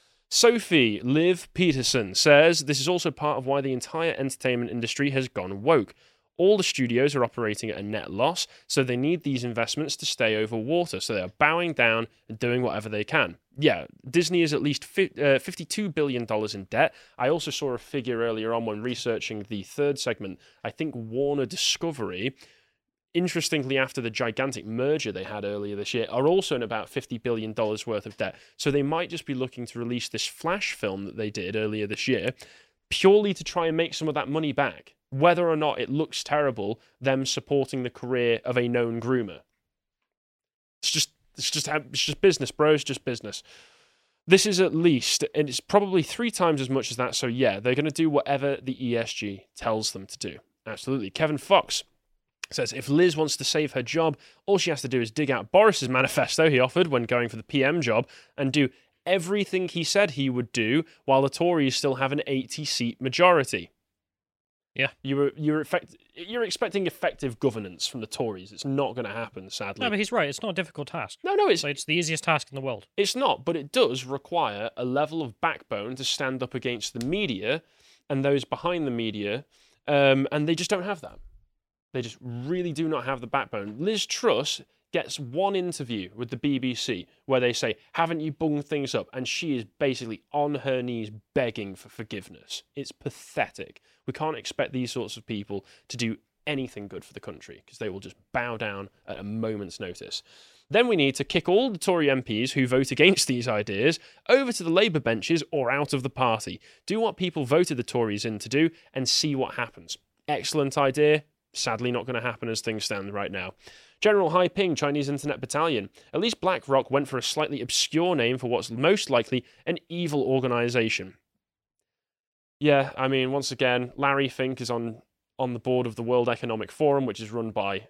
Sophie Liv Peterson says this is also part of why the entire entertainment industry has gone woke. All the studios are operating at a net loss, so they need these investments to stay over water, so they are bowing down and doing whatever they can. Yeah, Disney is at least fifty-two billion dollars in debt. I also saw a figure earlier on when researching the third segment. I think Warner Discovery, interestingly, after the gigantic merger they had earlier this year, are also in about fifty billion dollars worth of debt. So they might just be looking to release this Flash film that they did earlier this year, purely to try and make some of that money back. Whether or not it looks terrible, them supporting the career of a known groomer. It's just, it's just, it's just business, bro. It's just business. This is at least, and it's probably three times as much as that. So yeah, they're going to do whatever the E S G tells them to do. Absolutely. Kevin Fox says, if Liz wants to save her job, all she has to do is dig out Boris's manifesto he offered when going for the P M job and do everything he said he would do while the Tories still have an eighty-seat majority. Yeah. You were, you're, effect, you're expecting effective governance from the Tories. It's not going to happen, sadly. No, but he's right. It's not a difficult task. No, no, it's, So it's the easiest task in the world. it's not, but it does require a level of backbone to stand up against the media and those behind the media, um, and they just don't have that. They just really do not have the backbone. Liz Truss gets one interview with the B B C where they say, haven't you bunged things up? And she is basically on her knees begging for forgiveness. It's pathetic. We can't expect these sorts of people to do anything good for the country because they will just bow down at a moment's notice. Then we need to kick all the Tory M Ps who vote against these ideas over to the Labour benches or out of the party. Do what people voted the Tories in to do and see what happens. Excellent idea. Sadly, not going to happen as things stand right now. General Haiping, Chinese Internet Battalion. At least BlackRock went for a slightly obscure name for what's most likely an evil organization. Yeah, I mean, once again, Larry Fink is on, on the board of the World Economic Forum, which is run by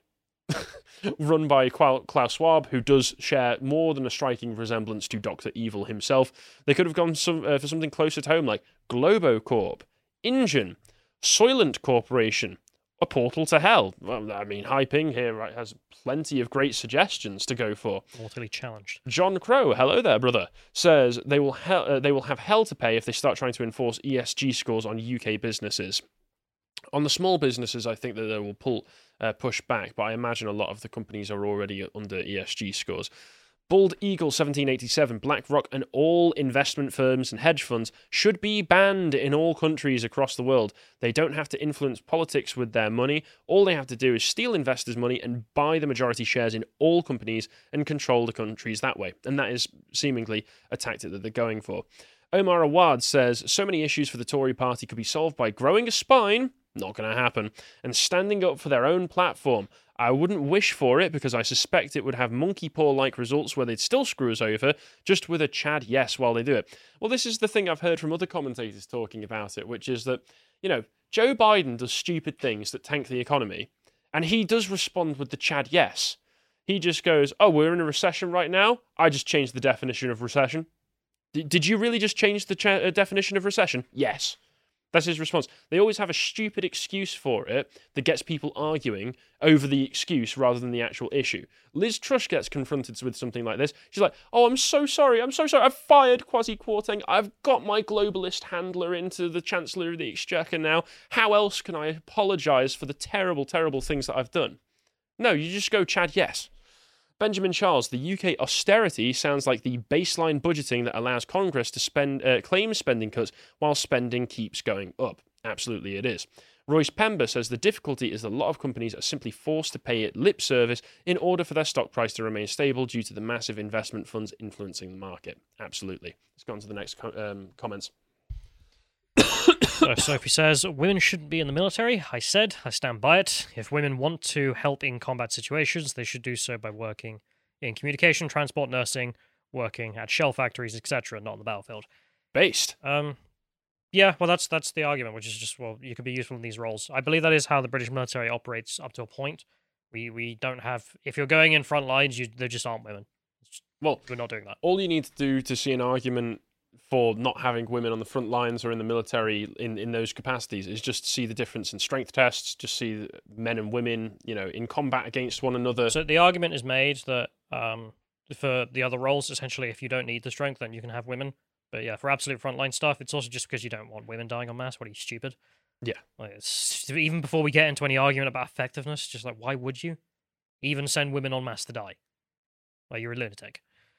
run by Klaus Schwab, who does share more than a striking resemblance to Doctor Evil himself. They could have gone some, uh, for something closer to home, like Globocorp, InGen, Soylent Corporation, A Portal to Hell. Well, I mean, Haiping here right, has plenty of great suggestions to go for. Mortally challenged. John Crow, hello there, brother, says they will he- uh, they will have hell to pay if they start trying to enforce E S G scores on U K businesses. On the small businesses, I think that they will pull uh, push back, but I imagine a lot of the companies are already under E S G scores. Bald Eagle seventeen eighty-seven, BlackRock and all investment firms and hedge funds should be banned in all countries across the world. They don't have to influence politics with their money. All they have to do is steal investors' money and buy the majority shares in all companies and control the countries that way. And that is seemingly a tactic that they're going for. Omar Awad says, so many issues for the Tory party could be solved by growing a spine, not going to happen, and standing up for their own platform. I wouldn't wish for it because I suspect it would have monkey paw-like results where they'd still screw us over, just with a Chad yes while they do it. Well, this is the thing I've heard from other commentators talking about it, which is that, you know, Joe Biden does stupid things that tank the economy, and he does respond with the Chad yes. He just goes, oh, we're in a recession right now? I just changed the definition of recession. D- did you really just change the ch- uh, definition of recession? Yes. That's his response. They always have a stupid excuse for it that gets people arguing over the excuse rather than the actual issue. Liz Truss gets confronted with something like this. She's like, oh, I'm so sorry. I'm so sorry. I've fired Kwasi Kwarteng. I've got my globalist handler into the Chancellor of the Exchequer now. How else can I apologise for the terrible, terrible things that I've done? No, you just go, Chad, yes. Benjamin Charles, the U K austerity sounds like the baseline budgeting that allows Congress to spend uh, claim spending cuts while spending keeps going up. Absolutely it is. Royce Pember says the difficulty is that a lot of companies are simply forced to pay it lip service in order for their stock price to remain stable due to the massive investment funds influencing the market. Absolutely. Let's go on to the next com- um, comments. So Sophie says, women shouldn't be in the military. I said, I stand by it. If women want to help in combat situations, they should do so by working in communication, transport, nursing, working at shell factories, et cetera, not on the battlefield. Based. Um, yeah, well, that's that's the argument, which is just, well, you could be useful in these roles. I believe that is how the British military operates up to a point. We we don't have, if you're going in front lines, you, there just aren't women. Just, well, we're not doing that. All you need to do to see an argument for not having women on the front lines or in the military in, in those capacities is just see the difference in strength tests, just see men and women, you know, in combat against one another. So the argument is made that um, for the other roles, essentially, if you don't need the strength, then you can have women. But yeah, for absolute frontline stuff, it's also just because you don't want women dying en masse. What are you, stupid? Yeah. Like, it's, even before we get into any argument about effectiveness, just like, why would you even send women en masse to die? Like, you're a lunatic.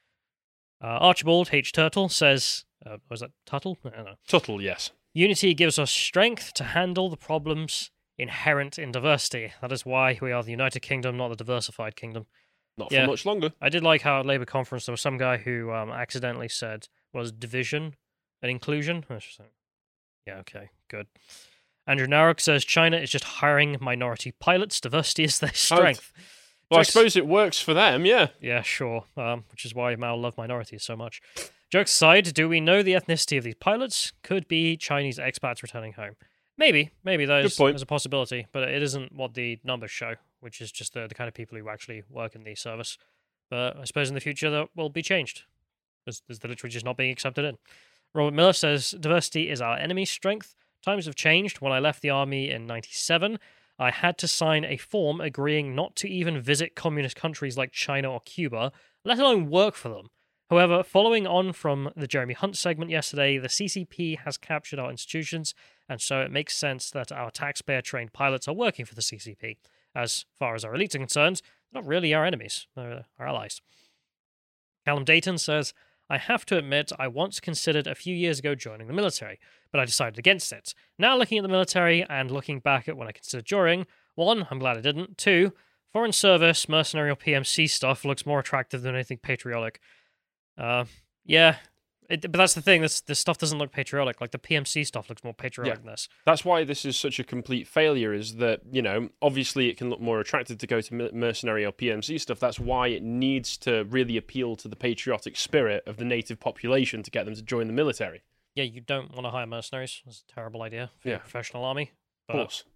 Uh, Archibald H. Turtle says, uh, was that Tuttle? I don't know. Tuttle, yes. Unity gives us strength to handle the problems inherent in diversity. That is why we are the United Kingdom, not the diversified kingdom. Not Yeah. for much longer. I did like how at Labour conference there was some guy who um, accidentally said was division and inclusion. I was just like, yeah, okay, good. Andrew Narrock says China is just hiring minority pilots. Diversity is their strength. Well, Jokes- I suppose it works for them, yeah. Yeah, sure. Um, which is why Mao loved minorities so much. Jokes aside, do we know the ethnicity of these pilots? Could be Chinese expats returning home. Maybe, maybe there's, Good point. there's a possibility, but it isn't what the numbers show, which is just the, the kind of people who actually work in the service. But I suppose in the future that will be changed. There's, there's literally just not being accepted in. Robert Miller says, diversity is our enemy's strength. Times have changed. When I left the army in ninety-seven, I had to sign a form agreeing not to even visit communist countries like China or Cuba, let alone work for them. However, following on from the Jeremy Hunt segment yesterday, the C C P has captured our institutions, and so it makes sense that our taxpayer-trained pilots are working for the C C P. As far as our elites are concerned, they're not really our enemies, they're our allies. Callum Dayton says, I have to admit I once considered a few years ago joining the military, but I decided against it. Now looking at the military and looking back at when I considered joining, one, I'm glad I didn't. Two, foreign service, mercenary or P M C stuff looks more attractive than anything patriotic. Uh, yeah, It, but that's the thing. This this stuff doesn't look patriotic. Like the P M C stuff looks more patriotic Yeah. than this. That's why this is such a complete failure, is that, you know, obviously it can look more attractive to go to mer- mercenary or P M C stuff. That's why it needs to really appeal to the patriotic spirit of the native population to get them to join the military. Yeah, you don't want to hire mercenaries. It's a terrible idea for your Yeah. professional army. Of But course.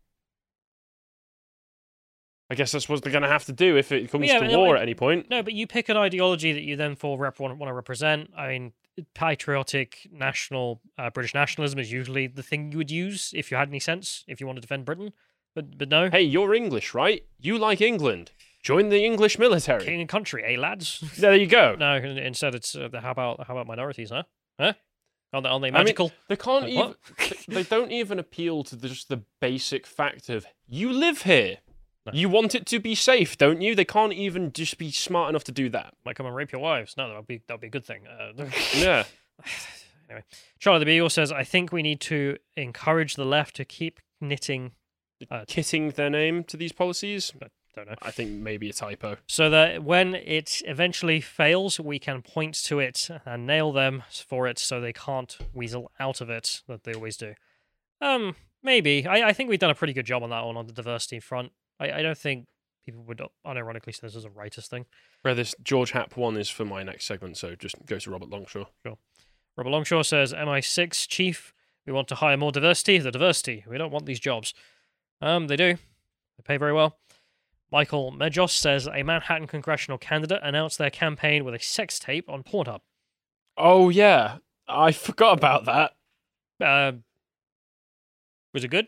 I guess that's what they're going to have to do if it comes Yeah, to but, war like, at any point. no, but you pick an ideology that you then for rep want, want to represent. I mean, patriotic national uh, British nationalism is usually the thing you would use if you had any sense, if you want to defend Britain. But but no, Hey, you're English, right? You like England. Join the English military. king and country, eh, lads? There you go. No, in- instead it's uh, how about how about minorities, huh? Huh? Aren't they, aren't they I mean, magical? they can't Like, even. what? they- they don't even appeal to the, just the basic fact of you live here. No. You want it to be safe, don't you? They can't even just be smart enough to do that. Might come and rape your wives. No, that would be that would be a good thing. Uh, Yeah. anyway, Charlie the Beagle says, I think we need to encourage the left to keep knitting. Uh, Kitting their name to these policies. I don't know. I think maybe a typo. So that when it eventually fails, we can point to it and nail them for it so they can't weasel out of it, that they always do. Um, maybe. I, I think we've done a pretty good job on that one on the diversity front. I, I don't think people would unironically say this is a rightist thing. Where this George Happ one is for my next segment, so just go to Robert Longshaw. Robert Longshaw says, M I six chief, we want to hire more diversity. The diversity. We don't want these jobs. Um, they do. They pay very well. Michael Medjos says, a Manhattan congressional candidate announced their campaign with a sex tape on Pornhub. Oh, yeah. I forgot about that. Uh, was it good?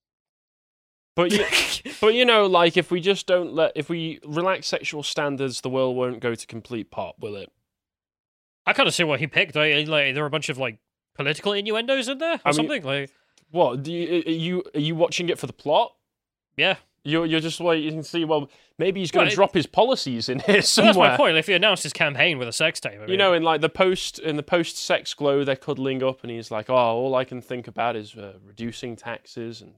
But you, but you know, like, if we just don't let, if we relax sexual standards, the world won't go to complete pot, will it? I kind of see what he picked. Like, like there were a bunch of like political innuendos in there or I mean- something. Like, What? Do you, are you are you watching it for the plot? yeah, You're you're just like, you can see. Well, maybe he's going Well, to it- drop his policies in here so that's somewhere. my point. If he announced his campaign with a sex tape, I mean, You know, in like the post in the post sex glow, they're cuddling up, and he's like, "Oh, all I can think about is uh, reducing taxes," and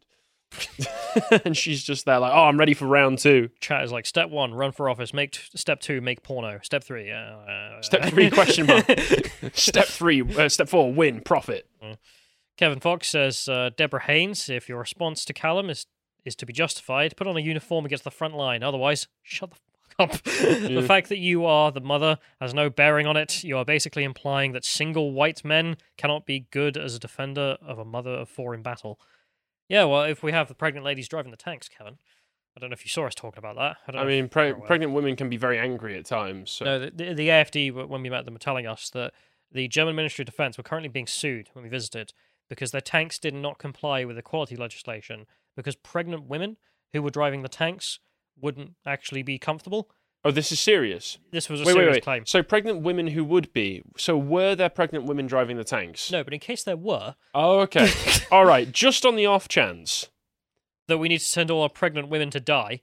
and she's just there like, "Oh, I'm ready for round two." chat is like step one, run for office. Make t- step two, make porno. Step three, uh, uh, Step three, question mark. Step three, uh, step four, win, profit. Kevin Fox says, uh, Deborah Haynes, if your response to Callum is is to be justified, put on a uniform against the front line. Otherwise, shut the fuck up. The fact that you are the mother has no bearing on it. You are basically implying that single white men cannot be good as a defender of a mother of four in battle. Yeah, well, if we have the pregnant ladies driving the tanks, Kevin. I don't know if you saw us talking about that. I, don't I know mean, if pre- you're aware. pregnant women can be very angry at times. So. No, the, the, the A F D, when we met them, were telling us that the German Ministry of Defense were currently being sued when we visited because their tanks did not comply with equality legislation because pregnant women who were driving the tanks wouldn't actually be comfortable. Oh, this is serious. This was a Wait, wait, serious wait. claim. So pregnant women who would be. So were there pregnant women driving the tanks? No, but in case there were, Oh, okay. All right. Just on the off chance. that we need to send all our pregnant women to die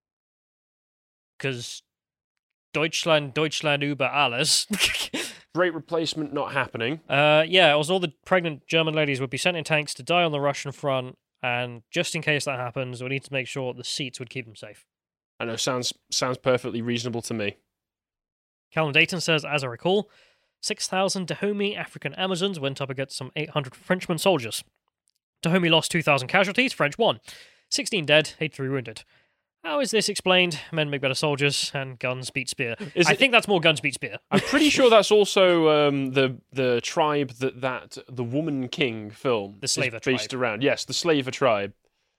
because Deutschland, Deutschland über alles. Great replacement not happening. Uh, yeah, it was all the pregnant German ladies would be sent in tanks to die on the Russian front, and just in case that happens, we need to make sure the seats would keep them safe. I know, sounds sounds perfectly reasonable to me. Callum Dayton says, as I recall, six thousand Dahomey African Amazons went up against some eight hundred Frenchman soldiers. Dahomey lost two thousand casualties, French won. sixteen dead, eighty-three wounded. How is this explained? Men make better soldiers, and guns beat spear. Is I it- think that's more guns beat spear. I'm pretty sure that's also um, the the tribe that that the Woman King film The is Slaver based tribe. around. Yes, the Slaver tribe.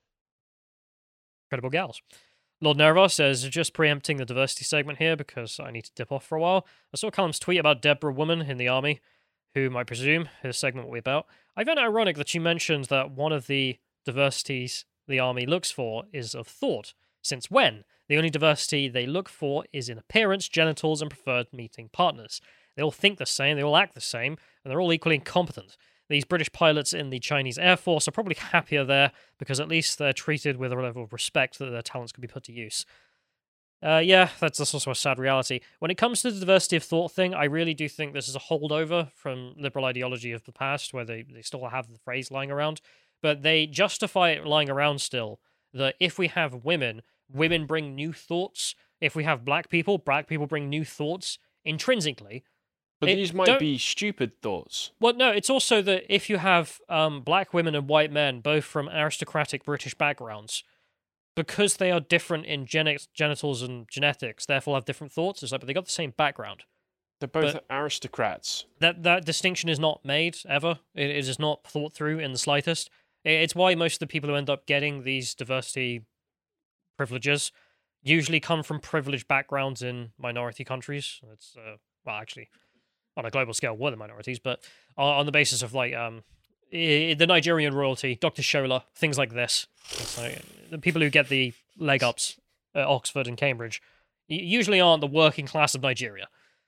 Incredible gals. Lord Nerva says, just preempting the diversity segment here because I need to dip off for a while. I saw Callum's tweet about Deborah Woman in the army, whom I presume his segment will be about. I found it ironic that she mentions that one of the diversities the army looks for is of thought. Since when? The only diversity they look for is in appearance, genitals, and preferred meeting partners. They all think the same, they all act the same, and they're all equally incompetent. These British pilots in the Chinese Air Force are probably happier there because at least they're treated with a level of respect that their talents could be put to use. Uh, yeah, that's, that's also a sad reality. When it comes to the diversity of thought thing, I really do think this is a holdover from liberal ideology of the past, where they, they still have the phrase lying around, but they justify it lying around still, that if we have women, women bring new thoughts. If we have black people, black people bring new thoughts intrinsically, But It these might don't- be stupid thoughts. Well, no, it's also that if you have um, black women and white men, both from aristocratic British backgrounds, because they are different in gen- genitals and genetics, therefore have different thoughts. It's like, but they got the same background. They're both But- aristocrats. That that distinction is not made ever. It, it is not thought through in the slightest. It, it's why most of the people who end up getting these diversity privileges usually come from privileged backgrounds in minority countries. It's uh, well, actually, on a global scale, we're the minorities, but on, on the basis of like um, i- the Nigerian royalty, Doctor Shola, things like this. It's like, the people who get the leg ups at Oxford and Cambridge y- usually aren't the working class of Nigeria.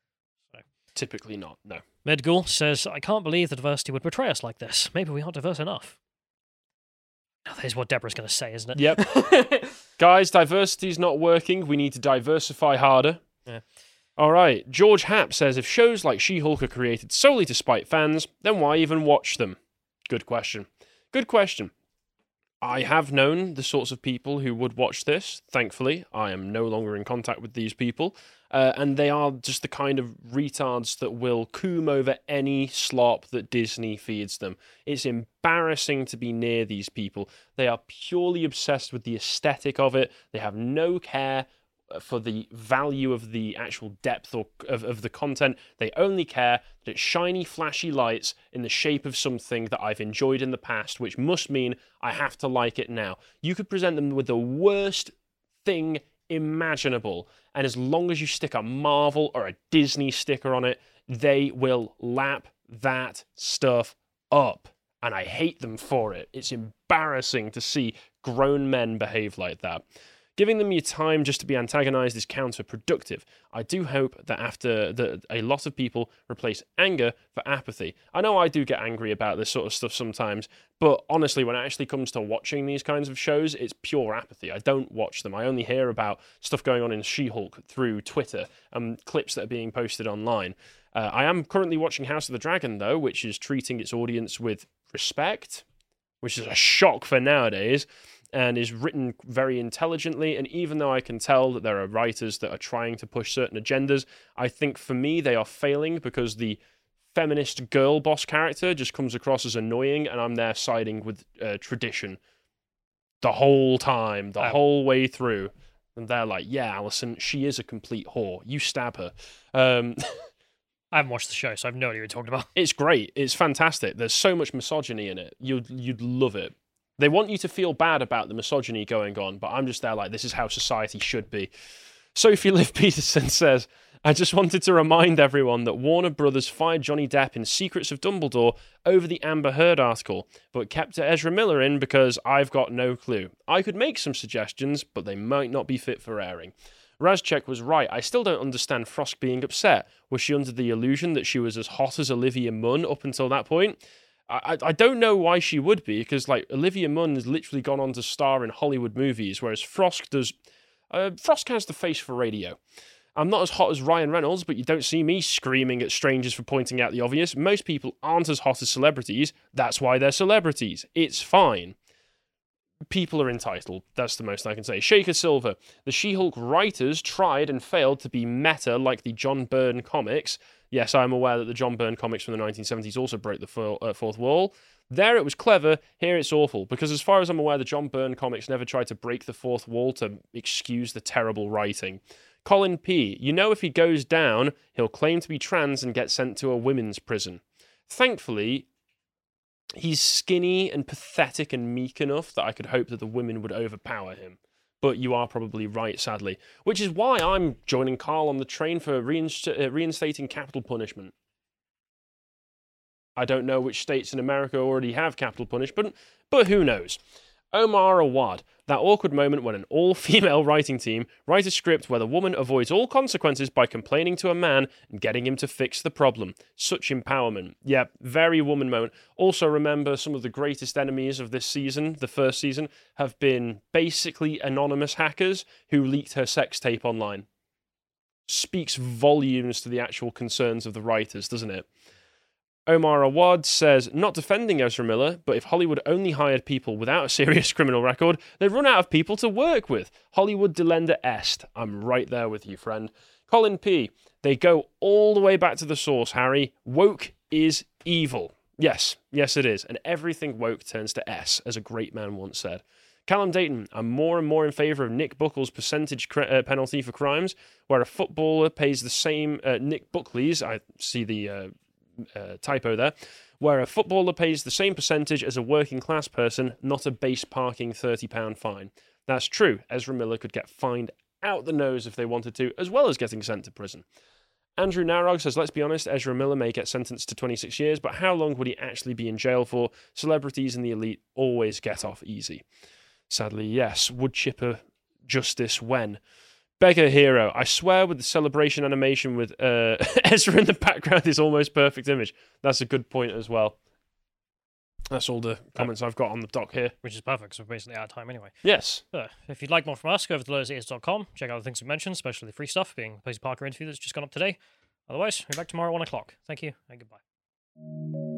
Typically not, no. Medgul says, I can't believe the diversity would betray us like this. Maybe we aren't diverse enough. Now, there's what Deborah's going to say, isn't it? Yep. Guys, diversity's not working. We need to diversify harder. Yeah. All right. George Happ says, if shows like She-Hulk are created solely to spite fans, then why even watch them? Good question. Good question. I have known the sorts of people who would watch this. Thankfully, I am no longer in contact with these people. Uh, and they are just the kind of retards that will coom over any slop that Disney feeds them. It's embarrassing to be near these people. They are purely obsessed with the aesthetic of it. They have no care for the value of the actual depth or of, of the content. They only care that it's shiny, flashy lights in the shape of something that I've enjoyed in the past, which must mean I have to like it now. You could present them with the worst thing imaginable, and as long as you stick a Marvel or a Disney sticker on it, they will lap that stuff up. And I hate them for it. It's embarrassing to see grown men behave like that. Giving them your time just to be antagonized is counterproductive. I do hope that after that, a lot of people replace anger for apathy. I know I do get angry about this sort of stuff sometimes, but honestly, when it actually comes to watching these kinds of shows, it's pure apathy. I don't watch them. I only hear about stuff going on in She-Hulk through Twitter and clips that are being posted online. Uh, I am currently watching House of the Dragon, though, which is treating its audience with respect, which is a shock for nowadays, and is written very intelligently. And even though I can tell that there are writers that are trying to push certain agendas, I think for me they are failing because the feminist girl boss character just comes across as annoying, and I'm there siding with uh, tradition the whole time, the Um, whole way through. And they're like, yeah, Alison, she is a complete whore. You stab her. Um, I haven't watched the show, so I have no idea what you're talking about. it's great. It's fantastic. There's so much misogyny in it. You'd, you'd love it. They want you to feel bad about the misogyny going on, but I'm just there like, this is how society should be. Sophie Liv Peterson says, I just wanted to remind everyone that Warner Brothers fired Johnny Depp in Secrets of Dumbledore over the Amber Heard article, but kept Ezra Miller in because I've got no clue. I could make some suggestions, but they might not be fit for airing. Razchek was right. I still don't understand Frost being upset. Was she under the illusion that she was as hot as Olivia Munn up until that point? I, I don't know why she would be, because like Olivia Munn has literally gone on to star in Hollywood movies, whereas Frost does. Uh, Frost has the face for radio. I'm not as hot as Ryan Reynolds, but you don't see me screaming at strangers for pointing out the obvious. Most people aren't as hot as celebrities. That's why they're celebrities. It's fine. People are entitled. That's the most I can say. Shaker Silver. The She-Hulk writers tried and failed to be meta like the John Byrne comics. Yes, I'm aware that the John Byrne comics from the nineteen seventies also broke the four, uh, fourth wall. There it was clever, here it's awful. Because as far as I'm aware, the John Byrne comics never tried to break the fourth wall to excuse the terrible writing. Colin P. You know if he goes down, he'll claim to be trans and get sent to a women's prison. Thankfully, he's skinny and pathetic and meek enough that I could hope that the women would overpower him. But you are probably right, sadly. Which is why I'm joining Carl on the train for reinst- uh, reinstating capital punishment. I don't know which states in America already have capital punishment, but who knows? Omar Awad, that awkward moment when an all-female writing team write a script where the woman avoids all consequences by complaining to a man and getting him to fix the problem. Such empowerment. Yeah, very woman moment. Also remember, some of the greatest enemies of this season, the first season, have been basically anonymous hackers who leaked her sex tape online. Speaks volumes to the actual concerns of the writers, doesn't it? Omar Awad says, not defending Ezra Miller, but if Hollywood only hired people without a serious criminal record, they'd run out of people to work with. Hollywood delenda est. I'm right there with you, friend. Colin P. They go all the way back to the source, Harry. Woke is evil. Yes, yes it is. And everything woke turns to S, as a great man once said. Callum Dayton, I'm more and more in favour of Nick Buckley's percentage cre- uh, penalty for crimes, where a footballer pays the same... Uh, Nick Buckley's, I see the uh, uh, typo there, where a footballer pays the same percentage as a working class person, not a base parking thirty pound fine. That's true. Ezra Miller could get fined out the nose if they wanted to, as well as getting sent to prison. Andrew Narog says, let's be honest, Ezra Miller may get sentenced to twenty-six years, but how long would he actually be in jail for? Celebrities and the elite always get off easy. Sadly, yes. Would Chipper justice when? Beggar Hero, I swear with the celebration animation with uh, Ezra in the background is almost perfect image. That's a good point as well. That's all the comments I've got on the doc here. Which is perfect, because we're basically out of time anyway. Yes. Uh, if you'd like more from us, go over to lotus ears dot com. Check out the things we mentioned, especially the free stuff, being the Paisley Parker interview that's just gone up today. Otherwise, we're back tomorrow at one o'clock. Thank you, and goodbye.